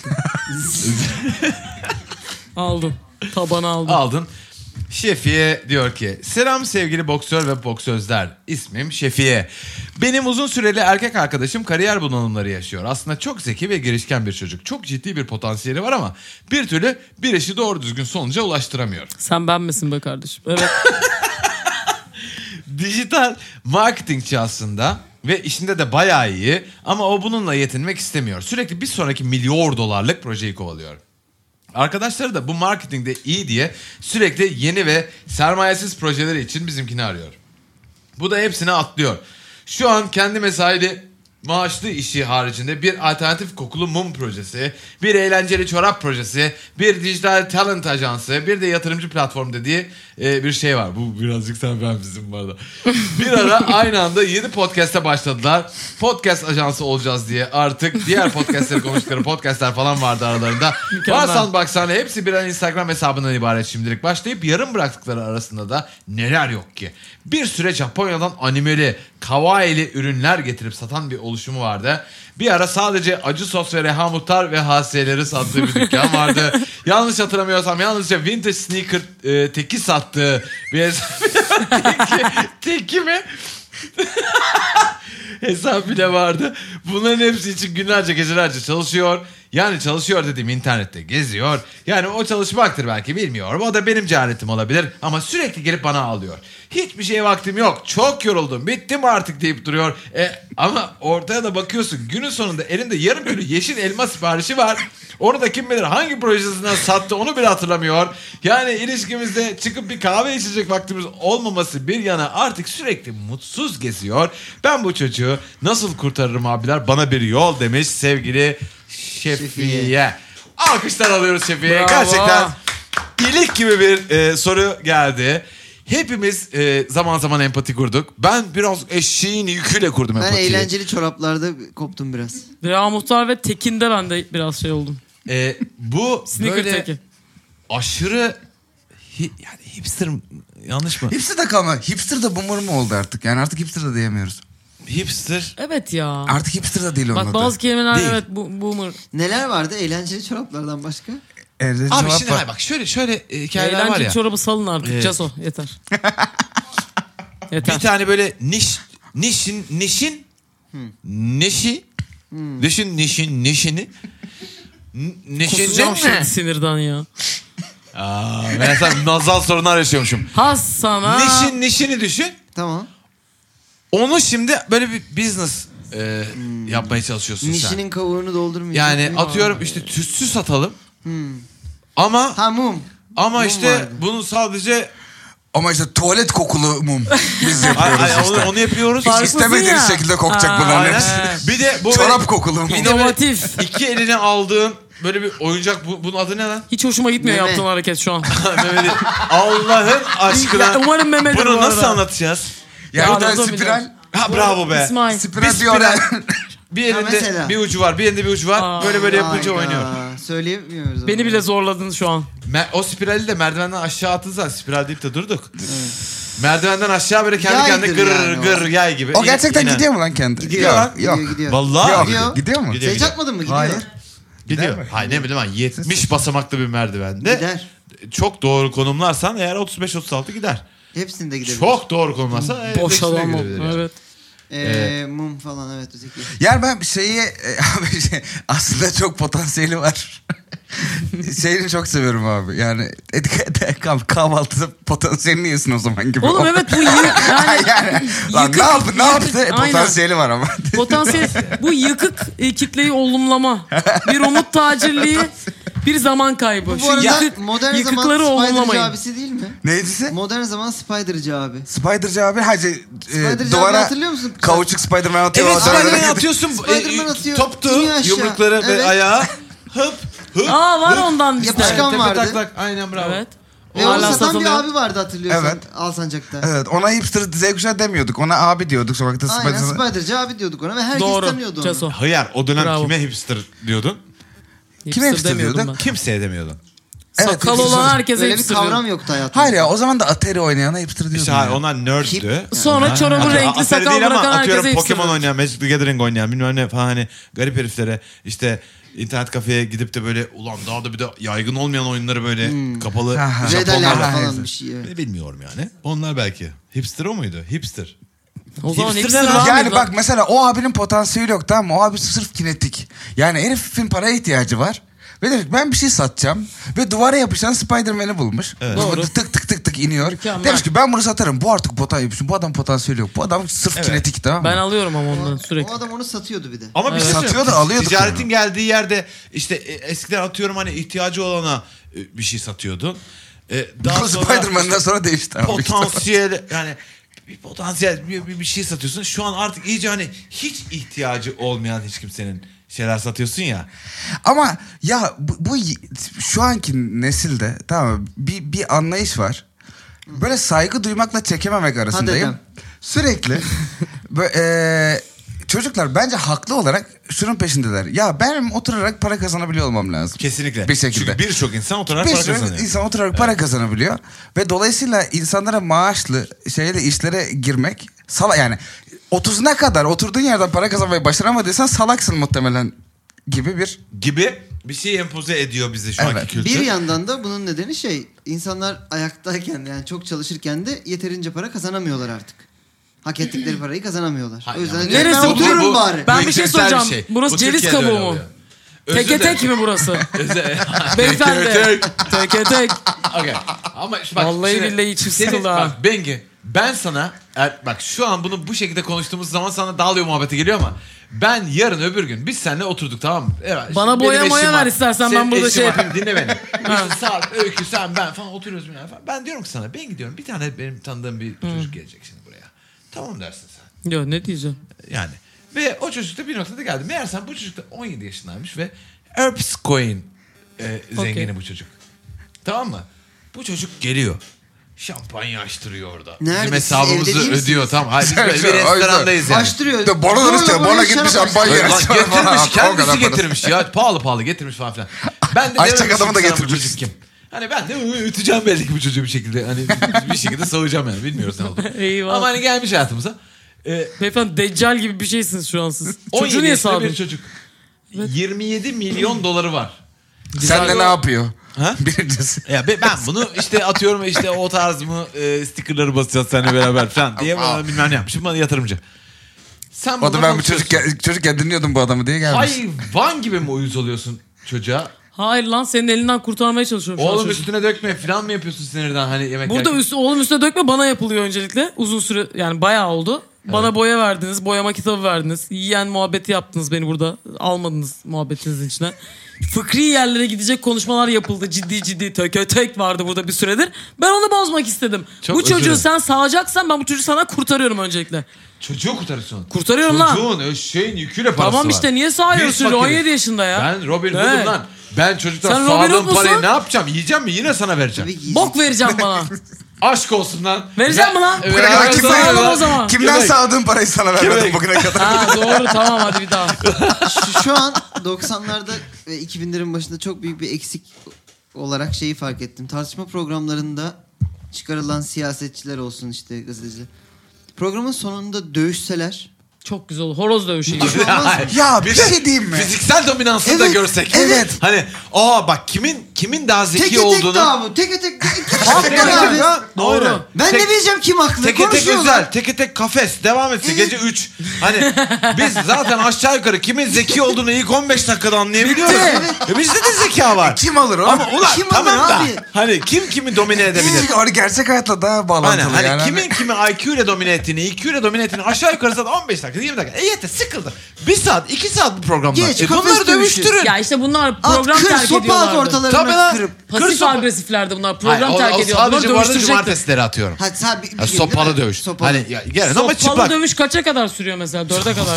[SPEAKER 3] aldın. Tabanı aldın.
[SPEAKER 2] Aldın. Şefiye diyor ki selam sevgili boksör ve boksözler. İsmim Şefiye. Benim uzun süreli erkek arkadaşım kariyer bunalımları yaşıyor. Aslında çok zeki ve girişken bir çocuk. Çok ciddi bir potansiyeli var ama bir türlü bir işi doğru düzgün sonuca ulaştıramıyor.
[SPEAKER 3] Sen ben misin be kardeşim? Evet.
[SPEAKER 2] Dijital marketingçi aslında ve işinde de bayağı iyi ama o bununla yetinmek istemiyor. Sürekli bir sonraki milyar dolarlık projeyi kovalıyor. Arkadaşları da bu marketingde iyi diye sürekli yeni ve sermayesiz projeleri için bizimkini arıyor. Bu da hepsini atlıyor. Şu an kendi mesaili maaşlı işi haricinde bir alternatif kokulu mum projesi, bir eğlenceli çorap projesi, bir dijital talent ajansı, bir de yatırımcı platform dediği e, bir şey var. Bu birazcık sen ben bizim bu arada. Bir ara aynı anda yedi podcast'e başladılar. Podcast ajansı olacağız diye artık diğer podcast'leri konuştukları podcast'ler falan vardı aralarında.
[SPEAKER 3] Mükemmel.
[SPEAKER 2] Varsan baksana hepsi birer Instagram hesabından ibaret şimdilik. Başlayıp yarım bıraktıkları arasında da neler yok ki. Bir süre Japonya'dan animeli, kawaii'li ürünler getirip satan bir oluşumu vardı. Bir ara sadece acı sos ve reha muhtar ve hasiyeleri sattığı bir dükkan vardı. Yanlış hatırlamıyorsam yalnızca vintage sneaker e, teki sattığı bir hesap. teki, teki mi? Hesap bile vardı. Bunların hepsi için günlerce gecelerce çalışıyor. Yani çalışıyor dediğim internette geziyor. Yani o çalışmaktır belki bilmiyorum. O da benim cehaletim olabilir. Ama sürekli gelip bana ağlıyor. Hiçbir şeye vaktim yok. Çok yoruldum. Bittim artık deyip duruyor. E, ama ortaya da bakıyorsun. Günün sonunda elinde yarım kilo yeşil elma siparişi var. Onu da kim bilir hangi projesinden sattı onu bile hatırlamıyor. Yani ilişkimizde çıkıp bir kahve içecek vaktimiz olmaması bir yana artık sürekli mutsuz geziyor. Ben bu çocuğu nasıl kurtarırım abiler? Bana bir yol demiş sevgili Şefiye.
[SPEAKER 5] Şefiye.
[SPEAKER 2] Alkışlar alıyoruz Şefiye'ye.
[SPEAKER 3] Bravo.
[SPEAKER 2] Gerçekten iyilik gibi bir e, soru geldi. Hepimiz e, zaman zaman empati kurduk. Ben biraz eşeğin yüküyle kurdum
[SPEAKER 5] Ben
[SPEAKER 2] empatiyi.
[SPEAKER 5] eğlenceli çoraplarda koptum biraz.
[SPEAKER 3] Reha Muhtar ve Tekin'de ben de biraz şey oldum.
[SPEAKER 2] E, bu
[SPEAKER 3] Sneaker
[SPEAKER 2] böyle
[SPEAKER 3] Tekin.
[SPEAKER 2] aşırı hi, yani hipster yanlış mı?
[SPEAKER 4] Hipster de kalma. Hipster de boomer mu oldu artık? Yani artık hipster de diyemiyoruz.
[SPEAKER 2] Hipster.
[SPEAKER 3] Evet ya.
[SPEAKER 4] Artık hipster de değil onun
[SPEAKER 3] Bak
[SPEAKER 4] adı.
[SPEAKER 3] bazı kelimeler
[SPEAKER 2] Değil.
[SPEAKER 3] evet bu, boomer.
[SPEAKER 5] Neler vardı eğlenceli çoraplardan başka?
[SPEAKER 4] Evde
[SPEAKER 2] Abi
[SPEAKER 4] cevap
[SPEAKER 2] şimdi
[SPEAKER 4] var.
[SPEAKER 2] hayır bak şöyle şöyle e, hikayeler var
[SPEAKER 3] Eğlenceli
[SPEAKER 2] ya.
[SPEAKER 3] çorabı salın artık.
[SPEAKER 2] Evet.
[SPEAKER 3] Caso yeter. yeter.
[SPEAKER 2] Bir tane böyle niş nişin nişin neşi düşün nişin nişini N- nişin
[SPEAKER 3] Kusacağım
[SPEAKER 2] ne?
[SPEAKER 3] şimdi sinirden ya.
[SPEAKER 2] Aa, ben sen nazal sorunlar yaşıyormuşum.
[SPEAKER 3] Has sana.
[SPEAKER 2] Nişin nişini düşün.
[SPEAKER 5] Tamam.
[SPEAKER 2] Onu şimdi böyle bir business e, yapmaya çalışıyorsun sen.
[SPEAKER 5] Nişinin kavuğunu doldurmuyor.
[SPEAKER 2] Yani atıyorum işte tütsü satalım. Ama
[SPEAKER 5] Ha mum.
[SPEAKER 2] ama
[SPEAKER 5] mum
[SPEAKER 2] işte
[SPEAKER 5] vardı.
[SPEAKER 2] bunu sadece
[SPEAKER 4] Ama işte tuvalet kokulu mum. Biz
[SPEAKER 2] ay,
[SPEAKER 4] yapıyoruz
[SPEAKER 2] ay,
[SPEAKER 4] işte.
[SPEAKER 2] onu, onu yapıyoruz.
[SPEAKER 3] Fark-
[SPEAKER 4] Hiç istemediğiniz
[SPEAKER 3] ya.
[SPEAKER 4] şekilde kokacak
[SPEAKER 3] Aa,
[SPEAKER 4] bunların
[SPEAKER 2] Aynen.
[SPEAKER 4] hepsi.
[SPEAKER 2] Bir de bu
[SPEAKER 4] Çorap
[SPEAKER 2] böyle-
[SPEAKER 4] kokulu mum.
[SPEAKER 2] bir de böyle
[SPEAKER 3] İnovatif.
[SPEAKER 2] iki eline aldığın böyle bir oyuncak bu, bunun adı ne lan?
[SPEAKER 3] Hiç hoşuma gitmiyor
[SPEAKER 5] Meme.
[SPEAKER 3] yaptığın hareket şu an.
[SPEAKER 2] Mehmet'i Allah'ın aşkına.
[SPEAKER 3] Ya, umarım Mehmet'tir
[SPEAKER 2] Bunu
[SPEAKER 3] bu
[SPEAKER 2] nasıl
[SPEAKER 3] arada.
[SPEAKER 2] anlatacağız?
[SPEAKER 4] Yani
[SPEAKER 3] Ya,
[SPEAKER 4] bir tane
[SPEAKER 3] nasıl
[SPEAKER 4] spiral.
[SPEAKER 2] Ha bravo be.
[SPEAKER 3] İsmail.
[SPEAKER 4] Spiral
[SPEAKER 2] Bir
[SPEAKER 4] bir oran.
[SPEAKER 2] Bir
[SPEAKER 5] Ha,
[SPEAKER 2] elinde
[SPEAKER 5] mesela.
[SPEAKER 2] bir ucu var, bir elinde bir ucu var.
[SPEAKER 3] Aa,
[SPEAKER 2] böyle böyle yapınca
[SPEAKER 5] Hayda.
[SPEAKER 2] oynuyor.
[SPEAKER 5] Söyleyemiyoruz.
[SPEAKER 3] Beni
[SPEAKER 5] onu.
[SPEAKER 3] bile zorladın şu an.
[SPEAKER 2] Me- o spirali de merdivenden aşağı attığınız zaman spiral deyip de durduk. Merdivenden aşağı böyle kendi
[SPEAKER 5] Yaydır
[SPEAKER 2] kendine gır
[SPEAKER 5] yani o.
[SPEAKER 2] gır yay gibi.
[SPEAKER 4] O
[SPEAKER 2] İn-
[SPEAKER 4] gerçekten
[SPEAKER 2] inen.
[SPEAKER 4] gidiyor mu lan kendi?
[SPEAKER 5] Gidiyor
[SPEAKER 2] Yok,
[SPEAKER 5] lan.
[SPEAKER 4] Yok.
[SPEAKER 5] Gidiyor gidiyor.
[SPEAKER 2] Vallahi
[SPEAKER 4] Yok.
[SPEAKER 5] Gidiyor.
[SPEAKER 4] Gidiyor mu?
[SPEAKER 2] Gidiyor.
[SPEAKER 5] Sen hiç atmadın mı? Gidiyor.
[SPEAKER 4] Hayır.
[SPEAKER 2] Gidiyor.
[SPEAKER 4] Gider mi?
[SPEAKER 2] Hayır ne bileyim ben yetmiş basamaklı bir merdivende.
[SPEAKER 5] Gider.
[SPEAKER 2] Çok doğru konumlarsan eğer otuz beş otuz altı gider.
[SPEAKER 5] Hepsinde gidebilir.
[SPEAKER 2] Çok doğru konumlarsan elli
[SPEAKER 3] Boş
[SPEAKER 2] beşine
[SPEAKER 3] adam o.
[SPEAKER 2] gidebilir yani.
[SPEAKER 3] Evet.
[SPEAKER 5] Ee, mum falan evet öteki.
[SPEAKER 4] Yani ben şeyi e, abi şey, aslında çok potansiyeli var. Şeyini çok seviyorum abi. Yani et- kah- kahvaltıda potansiyelini yesin o zaman gibi.
[SPEAKER 3] Oğlum evet bu yık yani,
[SPEAKER 4] yani lan
[SPEAKER 3] yıkık-
[SPEAKER 4] ne yaptı ne
[SPEAKER 3] yıkık-
[SPEAKER 4] yaptı? E,
[SPEAKER 3] aynen.
[SPEAKER 4] Potansiyeli var ama.
[SPEAKER 3] Potansiyel bu yıkık e, kitleyi olumlama. Bir umut tacirliği, bir zaman kaybı.
[SPEAKER 5] Bu
[SPEAKER 3] Şu
[SPEAKER 5] arada
[SPEAKER 3] yıkık,
[SPEAKER 5] modern
[SPEAKER 3] yıkıkları
[SPEAKER 5] zaman Spider'cı
[SPEAKER 3] olumlamayın.
[SPEAKER 5] abisi değil mi?
[SPEAKER 4] Neyse.
[SPEAKER 5] Modern zaman Spider'cı abi.
[SPEAKER 4] Spider'cı abi hacı e,
[SPEAKER 5] Spider'cı abi
[SPEAKER 4] duvara
[SPEAKER 5] hatırlıyor musun?
[SPEAKER 4] kauçuk Spiderman atıyor.
[SPEAKER 2] Evet
[SPEAKER 4] o duvara-
[SPEAKER 2] Spiderman'i atıyorsun.
[SPEAKER 5] Spiderman
[SPEAKER 2] e,
[SPEAKER 5] atıyor,
[SPEAKER 2] Toptu
[SPEAKER 5] iniyor aşağı.
[SPEAKER 2] yumrukları ve
[SPEAKER 5] Evet.
[SPEAKER 2] ayağı. Hıp hıp.
[SPEAKER 3] Aa var
[SPEAKER 2] hıp.
[SPEAKER 3] ondan bizde.
[SPEAKER 5] Yapışkan
[SPEAKER 2] Tepe
[SPEAKER 5] vardı.
[SPEAKER 2] tak tak. Aynen bravo.
[SPEAKER 3] Evet.
[SPEAKER 5] Ve onu
[SPEAKER 3] Hala
[SPEAKER 5] satan
[SPEAKER 3] satılıyor.
[SPEAKER 5] bir abi vardı hatırlıyorsan.
[SPEAKER 4] Evet.
[SPEAKER 5] Alsancak'ta.
[SPEAKER 4] Evet ona hipster Z kuşağı demiyorduk. Ona abi diyorduk sokakta.
[SPEAKER 5] Aynen
[SPEAKER 4] Spider-
[SPEAKER 5] Spider'cı abi diyorduk ona ve herkes
[SPEAKER 3] Doğru.
[SPEAKER 5] tanıyordu onu.
[SPEAKER 3] Caso.
[SPEAKER 2] Hayır o dönem
[SPEAKER 3] Bravo.
[SPEAKER 2] kime hipster diyordun?
[SPEAKER 4] Kime hipster
[SPEAKER 3] demiyordum
[SPEAKER 4] diyordun?
[SPEAKER 3] ben.
[SPEAKER 2] Kimseye demiyordun.
[SPEAKER 4] Evet,
[SPEAKER 3] Sakal
[SPEAKER 4] hipster.
[SPEAKER 3] olan herkese
[SPEAKER 5] Öyle bir
[SPEAKER 3] hipster
[SPEAKER 5] kavram
[SPEAKER 3] diyorum.
[SPEAKER 5] yoktu hayatımda.
[SPEAKER 4] Hayır ya o zaman da Atari oynayana hipster diyordum.
[SPEAKER 2] İşte hayır,
[SPEAKER 4] ya.
[SPEAKER 2] onlar nerd'dü.
[SPEAKER 3] Sonra çorabı
[SPEAKER 2] Atari-
[SPEAKER 3] renkli
[SPEAKER 2] Atari
[SPEAKER 3] sakal
[SPEAKER 2] değil ama
[SPEAKER 3] bırakan
[SPEAKER 2] atıyorum
[SPEAKER 3] herkese
[SPEAKER 2] Pokemon
[SPEAKER 3] hipster.
[SPEAKER 2] oynayan, Magic the Gathering oynayan bilmem ne falan hani garip heriflere işte internet kafeye gidip de böyle ulan daha da bir de yaygın olmayan oyunları böyle kapalı
[SPEAKER 4] Aha.
[SPEAKER 5] Red
[SPEAKER 2] Japonlarla
[SPEAKER 5] Alert
[SPEAKER 4] Japonlarla.
[SPEAKER 5] falan bir şey. Evet.
[SPEAKER 2] Ne bilmiyorum yani. Onlar belki. Hipster o muydu? Hipster.
[SPEAKER 3] O zaman
[SPEAKER 2] Hipster
[SPEAKER 3] hipster
[SPEAKER 2] ne lan?
[SPEAKER 3] var
[SPEAKER 4] Yani
[SPEAKER 3] mıydı?
[SPEAKER 4] bak mesela o abinin potansiyeli yok tamam mı? O abi sırf kinetik. Yani herifin paraya ihtiyacı var. Ve demiş ben bir şey satacağım. Ve duvara yapışan Spider-Man'i bulmuş.
[SPEAKER 2] Evet.
[SPEAKER 4] Doğru.
[SPEAKER 3] Doğru.
[SPEAKER 4] Tık tık tık tık iniyor.
[SPEAKER 3] Mükemmel.
[SPEAKER 4] Demiş ki ben bunu satarım. Bu artık potansiyeli. Bu adam potansiyeli yok. Bu adam sırf
[SPEAKER 2] Evet.
[SPEAKER 4] kinetik tamam mı?
[SPEAKER 3] Ben alıyorum ama ondan sürekli.
[SPEAKER 5] O adam onu satıyordu bir de.
[SPEAKER 2] Ama bir
[SPEAKER 3] Evet.
[SPEAKER 2] şey
[SPEAKER 4] Satıyor
[SPEAKER 2] söyleyeyim.
[SPEAKER 4] da alıyorduk
[SPEAKER 2] Ticaretin
[SPEAKER 4] onu.
[SPEAKER 2] geldiği yerde işte e, eskiden atıyorum hani ihtiyacı olana e, bir şey satıyordun. E, daha
[SPEAKER 4] Bu
[SPEAKER 2] sonra
[SPEAKER 4] Spider-Man'den sonra değişti abi.
[SPEAKER 2] potansiyel yani bir potansiyel bir, bir, bir şey satıyorsun. Şu an artık iyice hani hiç ihtiyacı olmayan hiç kimsenin şeyler satıyorsun ya.
[SPEAKER 4] Ama ya bu, bu y- şu anki nesilde tamam mı? Bir, bir anlayış var. Böyle saygı duymakla çekememek arasındayım.
[SPEAKER 5] Hadi
[SPEAKER 4] Sürekli böyle, eee, çocuklar bence haklı olarak şunun peşindeler. Ya benim oturarak para kazanabiliyor olmam lazım.
[SPEAKER 2] Kesinlikle.
[SPEAKER 4] Bir şekilde.
[SPEAKER 2] Çünkü birçok insan oturarak
[SPEAKER 4] Bir
[SPEAKER 2] para
[SPEAKER 4] sürü
[SPEAKER 2] kazanıyor.
[SPEAKER 4] insan oturarak para kazanabiliyor. Ve dolayısıyla insanlara maaşlı şeyle işlere girmek sala yani otuzuna kadar oturduğun yerden para kazanmayı başaramadıysan salaksın muhtemelen gibi bir
[SPEAKER 2] Gibi bir şey empoze ediyor bize şu
[SPEAKER 4] Evet.
[SPEAKER 2] anki kültür.
[SPEAKER 5] Bir yandan da bunun nedeni şey insanlar ayaktayken yani çok çalışırken de yeterince para kazanamıyorlar artık. Hak ettikleri parayı kazanamıyorlar.
[SPEAKER 2] Hayır,
[SPEAKER 5] O yüzden
[SPEAKER 2] ama-
[SPEAKER 5] diyor, ben
[SPEAKER 3] Neresi bu?
[SPEAKER 5] otururum
[SPEAKER 2] Bu-
[SPEAKER 5] bari.
[SPEAKER 3] Ben
[SPEAKER 2] bu
[SPEAKER 3] bir şey
[SPEAKER 2] iklimsel
[SPEAKER 3] soracağım.
[SPEAKER 2] şey.
[SPEAKER 3] Burası
[SPEAKER 2] Bu
[SPEAKER 3] ceviz
[SPEAKER 2] Türkiye'de
[SPEAKER 3] kabuğu
[SPEAKER 2] öyle
[SPEAKER 3] mu?
[SPEAKER 2] oluyor. Özür
[SPEAKER 3] Teke
[SPEAKER 2] dilerim.
[SPEAKER 3] tek mi burası?
[SPEAKER 2] Özel-
[SPEAKER 3] Beyefendi.
[SPEAKER 2] Tek tek.
[SPEAKER 3] Teke tek.
[SPEAKER 2] Okay. Ama şu- bak,
[SPEAKER 3] Vallahi
[SPEAKER 2] şimdi
[SPEAKER 3] billahi içim
[SPEAKER 2] senin-
[SPEAKER 3] sıkıldı ha.
[SPEAKER 2] Bak Bengi ben sana er, bak şu an bunu bu şekilde konuştuğumuz zaman sana dağılıyor muhabbeti geliyor ama ben yarın öbür gün biz seninle oturduk tamam mı? Evet,
[SPEAKER 3] Bana
[SPEAKER 2] şimdi
[SPEAKER 3] boya
[SPEAKER 2] benim
[SPEAKER 3] moya
[SPEAKER 2] eşim
[SPEAKER 3] ver
[SPEAKER 2] var,
[SPEAKER 3] istersen,
[SPEAKER 2] senin
[SPEAKER 3] ben burada
[SPEAKER 2] eşin
[SPEAKER 3] şey
[SPEAKER 2] var,
[SPEAKER 3] yapayım.
[SPEAKER 2] dinle beni. İşte Sarp, Öykü, sen ben falan oturuyoruz yani falan. Ben diyorum ki sana ben gidiyorum bir tane benim tanıdığım bir çocuk gelecek şimdi buraya. Tamam dersin sen.
[SPEAKER 3] Ya ne diyeceğim?
[SPEAKER 2] Yani ve o çocuk da bir noktada geldi. Meğersem bu çocuk da on yedi yaşındaymış ve Erpscoin e, zengini
[SPEAKER 3] Okay.
[SPEAKER 2] bu çocuk. Tamam mı? Bu çocuk geliyor. Şampanya açtırıyor orada.
[SPEAKER 5] Nerede?
[SPEAKER 2] Bizim
[SPEAKER 5] Siz
[SPEAKER 2] hesabımızı
[SPEAKER 5] evde değil misiniz?
[SPEAKER 2] ödüyor. Tamam. Hayır, biz böyle bir
[SPEAKER 4] Ay,
[SPEAKER 2] restorandayız yani.
[SPEAKER 5] Açtırıyor.
[SPEAKER 4] De bana da işte bana gitmiş şampanya.
[SPEAKER 2] Lan getirmiş,
[SPEAKER 4] O
[SPEAKER 2] kendisi
[SPEAKER 4] kadar para.
[SPEAKER 2] getirmiş ya. Pahalı pahalı getirmiş falan filan. Ben de
[SPEAKER 4] Ayçiçek
[SPEAKER 2] dememişim
[SPEAKER 4] adamı da
[SPEAKER 2] sana bu
[SPEAKER 4] getirmiş.
[SPEAKER 2] çocuk kim. Hani ben de üteceğim belli ki bu çocuğu bir şekilde. Hani bir şekilde savacağım yani. Bilmiyoruz ne oldu.
[SPEAKER 3] Eyvah.
[SPEAKER 2] Ama hani gelmiş hayatımıza. Ee,
[SPEAKER 3] Beyefendi deccal gibi bir şeysiniz şu an siz. Çocuğu
[SPEAKER 2] on yedi
[SPEAKER 3] niye
[SPEAKER 2] yaşında
[SPEAKER 3] sağdın?
[SPEAKER 2] bir çocuk. yirmi yedi milyon doları var.
[SPEAKER 4] Sen de ne yapıyor?
[SPEAKER 2] Ha?
[SPEAKER 4] Birincisi.
[SPEAKER 2] Ya be- ben bunu işte atıyorum işte o tarz mı e, stickerları basacağız seninle beraber falan diye bana bilmem ne yapmışım. Bana yatırımcı. Sen
[SPEAKER 4] O
[SPEAKER 2] buna
[SPEAKER 4] da ben bu
[SPEAKER 2] konuşuyorsun.
[SPEAKER 4] çocuk çocukken dinliyordum bu adamı diye gelmiş.
[SPEAKER 2] Hayvan gibi mi uyuz oluyorsun çocuğa?
[SPEAKER 3] Hayır lan senin elinden kurtarmaya çalışıyorum şu an
[SPEAKER 2] Oğlum
[SPEAKER 3] çocuğu.
[SPEAKER 2] üstüne dökme falan mı yapıyorsun sinirden hani yemek
[SPEAKER 3] Burada
[SPEAKER 2] yerken?
[SPEAKER 3] üstü, oğlum üstüne dökme bana yapılıyor öncelikle. Uzun süre yani bayağı oldu. Bana boya verdiniz, boyama kitabı verdiniz. Yiyen muhabbeti yaptınız beni burada. Almadınız muhabbetinizin içine. Fıkri yerlere gidecek konuşmalar yapıldı. Ciddi ciddi teke tek vardı burada bir süredir. Ben onu bozmak istedim.
[SPEAKER 2] Çok
[SPEAKER 3] bu
[SPEAKER 2] özür
[SPEAKER 3] çocuğu
[SPEAKER 2] dilerim.
[SPEAKER 3] sen sağacaksan ben bu çocuğu sana kurtarıyorum öncelikle.
[SPEAKER 2] Çocuğu kurtarıyorsun.
[SPEAKER 3] Kurtarıyorum lan.
[SPEAKER 2] Çocuğun eşeğin yüküyle parası
[SPEAKER 3] Tamam
[SPEAKER 2] var.
[SPEAKER 3] işte niye sağıyorsun
[SPEAKER 2] Biz
[SPEAKER 3] çocuğu?
[SPEAKER 2] fakiriz.
[SPEAKER 3] on yedi yaşında ya.
[SPEAKER 2] Ben Robin
[SPEAKER 3] Ne?
[SPEAKER 2] Hood'um lan. Ben çocuktan
[SPEAKER 3] Sen Robin Hood
[SPEAKER 2] sağladığım
[SPEAKER 3] musun?
[SPEAKER 2] parayı ne yapacağım? Yiyeceğim mi? Yine sana vereceğim.
[SPEAKER 5] Tabii ki
[SPEAKER 3] Bok vereceğim bana.
[SPEAKER 2] Aşk olsun lan.
[SPEAKER 3] Vereceğim mi lan?
[SPEAKER 2] Evet,
[SPEAKER 4] Bugüne kadar
[SPEAKER 2] evet,
[SPEAKER 4] kimden,
[SPEAKER 2] evet,
[SPEAKER 3] Sağlam o
[SPEAKER 2] evet.
[SPEAKER 3] zaman.
[SPEAKER 4] kimden
[SPEAKER 2] Köpek.
[SPEAKER 4] sağdığın parayı sana vermedim
[SPEAKER 2] Köpek.
[SPEAKER 4] bugüne kadar.
[SPEAKER 3] Ha doğru tamam hadi bir daha.
[SPEAKER 5] şu, şu an doksanlarda ve iki binlerin başında çok büyük bir eksik olarak şeyi fark ettim. Tartışma programlarında çıkarılan siyasetçiler olsun işte gazeteciler. Programın sonunda dövüşseler.
[SPEAKER 3] Çok güzel olur. Horoz dövüşü gibi.
[SPEAKER 4] Ya bir
[SPEAKER 2] Bir de
[SPEAKER 4] şey diyeyim mi?
[SPEAKER 2] Fiziksel dominansını da
[SPEAKER 5] Evet,
[SPEAKER 2] görsek.
[SPEAKER 5] evet.
[SPEAKER 2] Hani aa bak kimin kimin daha zeki
[SPEAKER 5] Teke tek
[SPEAKER 2] olduğunu.
[SPEAKER 5] daha bu. Teke tek.
[SPEAKER 2] Hakikaten
[SPEAKER 5] abi.
[SPEAKER 2] ya,
[SPEAKER 3] Doğru.
[SPEAKER 2] aynen.
[SPEAKER 5] Ben
[SPEAKER 2] Tek-
[SPEAKER 5] ne bileceğim kim haklı?
[SPEAKER 2] Teke tek
[SPEAKER 5] Konuşuyorlar.
[SPEAKER 2] özel, teke tek kafes devam etse gece üç. Hani biz zaten aşağı yukarı kimin zeki olduğunu ilk on beş dakikada anlayabiliyoruz.
[SPEAKER 5] Bitti.
[SPEAKER 2] E bizde de zeka var.
[SPEAKER 4] Kim alır o?
[SPEAKER 2] Ama ulan
[SPEAKER 5] Kim
[SPEAKER 2] tamam
[SPEAKER 5] alır
[SPEAKER 2] da
[SPEAKER 5] abi?
[SPEAKER 2] hani kim kimi domine edebilir?
[SPEAKER 4] Hani gerçek hayatla daha bağlantılı
[SPEAKER 2] Hani, hani
[SPEAKER 4] yani.
[SPEAKER 2] kimin kimi I Q ile domine ettiğini, I Q ile domine ettiğini aşağı yukarı zaten on beş dakika, yirmi dakika. E yeter sıkıldı. Bir saat, iki saat bu programda.
[SPEAKER 5] Geç,
[SPEAKER 2] e
[SPEAKER 5] kafes
[SPEAKER 2] bunları
[SPEAKER 5] dövüşü.
[SPEAKER 2] dövüştürün.
[SPEAKER 3] Ya işte bunlar
[SPEAKER 5] At
[SPEAKER 3] program
[SPEAKER 5] kır
[SPEAKER 3] terk
[SPEAKER 5] sopa at
[SPEAKER 3] ediyorlardı.
[SPEAKER 5] ortalarına
[SPEAKER 2] Tabii lan.
[SPEAKER 5] kırıp.
[SPEAKER 2] Kır
[SPEAKER 3] Pasif
[SPEAKER 2] sopa-
[SPEAKER 3] agresiflerdi bunlar. Program
[SPEAKER 2] Hayır, o-
[SPEAKER 3] terk
[SPEAKER 2] o
[SPEAKER 3] ediyorlar. Bunlar
[SPEAKER 2] sadece bu arada
[SPEAKER 3] dövüştürecekti.
[SPEAKER 2] cumartesileri atıyorum.
[SPEAKER 5] Hadi sen bir, bir
[SPEAKER 2] Ya,
[SPEAKER 5] gün
[SPEAKER 2] sopalı
[SPEAKER 5] değil mi?
[SPEAKER 2] dövüş.
[SPEAKER 5] Sopalı.
[SPEAKER 2] Hani ya, gelin ama
[SPEAKER 3] Sopalı
[SPEAKER 2] çıplak.
[SPEAKER 3] dövüş kaça kadar sürüyor mesela? Dörde kadar.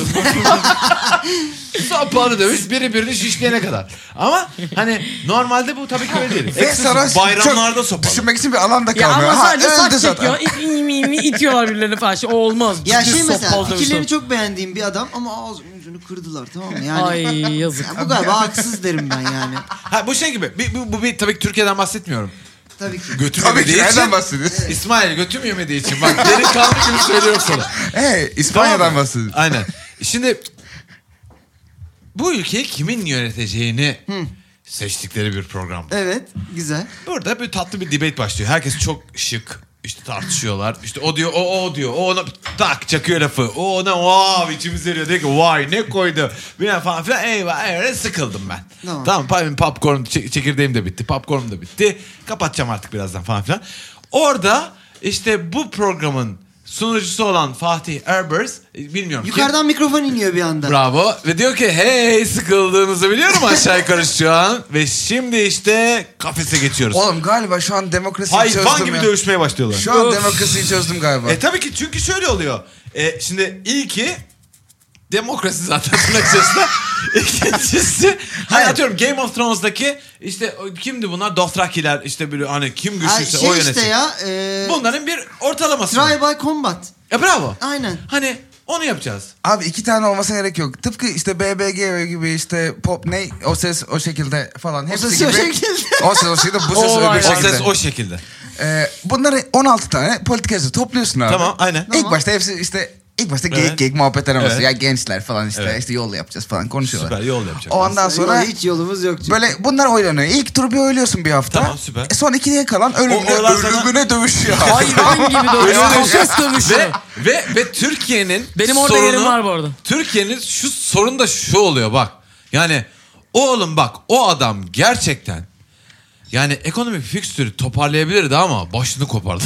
[SPEAKER 2] Sopalı dövüş biri birini şişleyene kadar. Ama hani normalde bu tabii ki öyle değil.
[SPEAKER 4] Ve
[SPEAKER 2] Ekstra
[SPEAKER 4] sana
[SPEAKER 2] bayramlarda
[SPEAKER 4] çok
[SPEAKER 2] sopalı.
[SPEAKER 4] düşünmek için bir alan da
[SPEAKER 3] ya
[SPEAKER 4] kalmıyor.
[SPEAKER 3] ama
[SPEAKER 4] Ha,
[SPEAKER 3] sadece
[SPEAKER 4] öldü
[SPEAKER 3] saç
[SPEAKER 4] zaten.
[SPEAKER 3] çekiyor. İt, mi, mi, mi, itiyorlar birilerini falan. Şey, o olmaz.
[SPEAKER 5] Ya
[SPEAKER 3] Ciddi
[SPEAKER 5] şey mesela
[SPEAKER 3] sopalı dövüş
[SPEAKER 5] fikirlerini
[SPEAKER 3] var.
[SPEAKER 5] çok beğendiğim bir adam ama ağzının ucunu kırdılar tamam mı? Yani,
[SPEAKER 3] Ay yazık.
[SPEAKER 5] ya bu galiba haksız derim ben yani.
[SPEAKER 2] Ha bu şey gibi. Bir, bu, bu bir tabii ki Türkiye'den bahsetmiyorum.
[SPEAKER 5] Tabii ki.
[SPEAKER 2] Götüm
[SPEAKER 4] Tabii ki
[SPEAKER 2] yemediği
[SPEAKER 4] nereden
[SPEAKER 2] için.
[SPEAKER 4] bahsediyorsun?
[SPEAKER 2] İsmail götüm yemediği için. Bak derin kalmış gibi söylüyorum sana.
[SPEAKER 4] Hey, İspanya'dan
[SPEAKER 2] Tamam mı?
[SPEAKER 4] bahsediyorsun.
[SPEAKER 2] Aynen. Şimdi bu ülkeyi kimin yöneteceğini seçtikleri bir program.
[SPEAKER 5] Evet güzel.
[SPEAKER 2] Burada bir tatlı bir debate başlıyor. Herkes çok şık. İşte tartışıyorlar. İşte o diyor, o o diyor. O ona tak çakıyor lafı. O ona wow içimiz eriyor. Diyor ki vay ne koydu. Bilmem falan filan. Eyvah eyvah sıkıldım ben.
[SPEAKER 5] Tamam.
[SPEAKER 2] Tamam benim popcorn çek- çekirdeğim de bitti. Popcornum da bitti. Kapatacağım artık birazdan falan filan. Orada işte bu programın sunucusu olan Fatih Erbers bilmiyorum kim.
[SPEAKER 5] Yukarıdan mikrofon iniyor bir anda.
[SPEAKER 2] Bravo. Ve diyor ki hey sıkıldığınızı biliyorum aşağı yukarı şu an. Ve şimdi işte kafese geçiyoruz.
[SPEAKER 4] Oğlum galiba şu an demokrasiyi çözdüm
[SPEAKER 2] Hayvan gibi
[SPEAKER 4] ya.
[SPEAKER 2] dövüşmeye başlıyorlar.
[SPEAKER 4] Şu an
[SPEAKER 3] Öf.
[SPEAKER 4] demokrasiyi çözdüm galiba.
[SPEAKER 2] E tabii ki çünkü şöyle oluyor. E, şimdi ilki demokrasi zaten tırnak içerisinde. İkincisi hani atıyorum Game of Thrones'daki işte o- kimdi bunlar? Dothrakiler işte böyle hani kim
[SPEAKER 5] Ay,
[SPEAKER 2] güçlüyse
[SPEAKER 5] şey
[SPEAKER 2] o
[SPEAKER 5] işte
[SPEAKER 2] yönetsin.
[SPEAKER 5] ya. E,
[SPEAKER 2] Bunların bir ortalaması.
[SPEAKER 5] Try by combat.
[SPEAKER 2] E bravo.
[SPEAKER 5] Aynen.
[SPEAKER 2] Hani onu yapacağız.
[SPEAKER 4] Abi iki tane olmasına gerek yok. Tıpkı işte B B G gibi işte pop ne o ses o şekilde falan hepsi
[SPEAKER 5] ses
[SPEAKER 4] gibi.
[SPEAKER 5] o şekilde.
[SPEAKER 4] O ses o şekilde bu ses
[SPEAKER 3] O var
[SPEAKER 4] öbür
[SPEAKER 3] ya.
[SPEAKER 2] O
[SPEAKER 4] şekilde.
[SPEAKER 2] ses o şekilde.
[SPEAKER 4] Ee, bunları on altı tane politikacı topluyorsun abi.
[SPEAKER 2] Tamam aynen.
[SPEAKER 4] İlk
[SPEAKER 5] Tamam.
[SPEAKER 4] başta hepsi işte ilk başta geyik
[SPEAKER 2] Evet.
[SPEAKER 4] geyik muhabbetler arası.
[SPEAKER 2] Evet.
[SPEAKER 4] Ya gençler falan işte
[SPEAKER 2] Evet.
[SPEAKER 4] işte yol yapacağız falan konuşuyorlar.
[SPEAKER 2] Süper yol yapacak.
[SPEAKER 4] Ondan sonra
[SPEAKER 5] Hiç yolumuz yok çünkü.
[SPEAKER 4] böyle bunlar oylanıyor. İlk turu bir oyluyorsun bir hafta.
[SPEAKER 2] Tamam, süper.
[SPEAKER 4] E son ikiye kalan ölümüne,
[SPEAKER 2] O oylar sana-
[SPEAKER 4] ölümüne dövüşüyor.
[SPEAKER 3] Hayvan gibi dövüş. Kafes dövüşü.
[SPEAKER 2] Ve ve ve Türkiye'nin
[SPEAKER 3] Benim orada
[SPEAKER 2] sorunu-
[SPEAKER 3] yerim var bu arada.
[SPEAKER 2] Türkiye'nin şu sorun da şu oluyor bak. Yani oğlum bak o adam gerçekten yani ekonomik fikstürü toparlayabilirdi ama başını kopardı.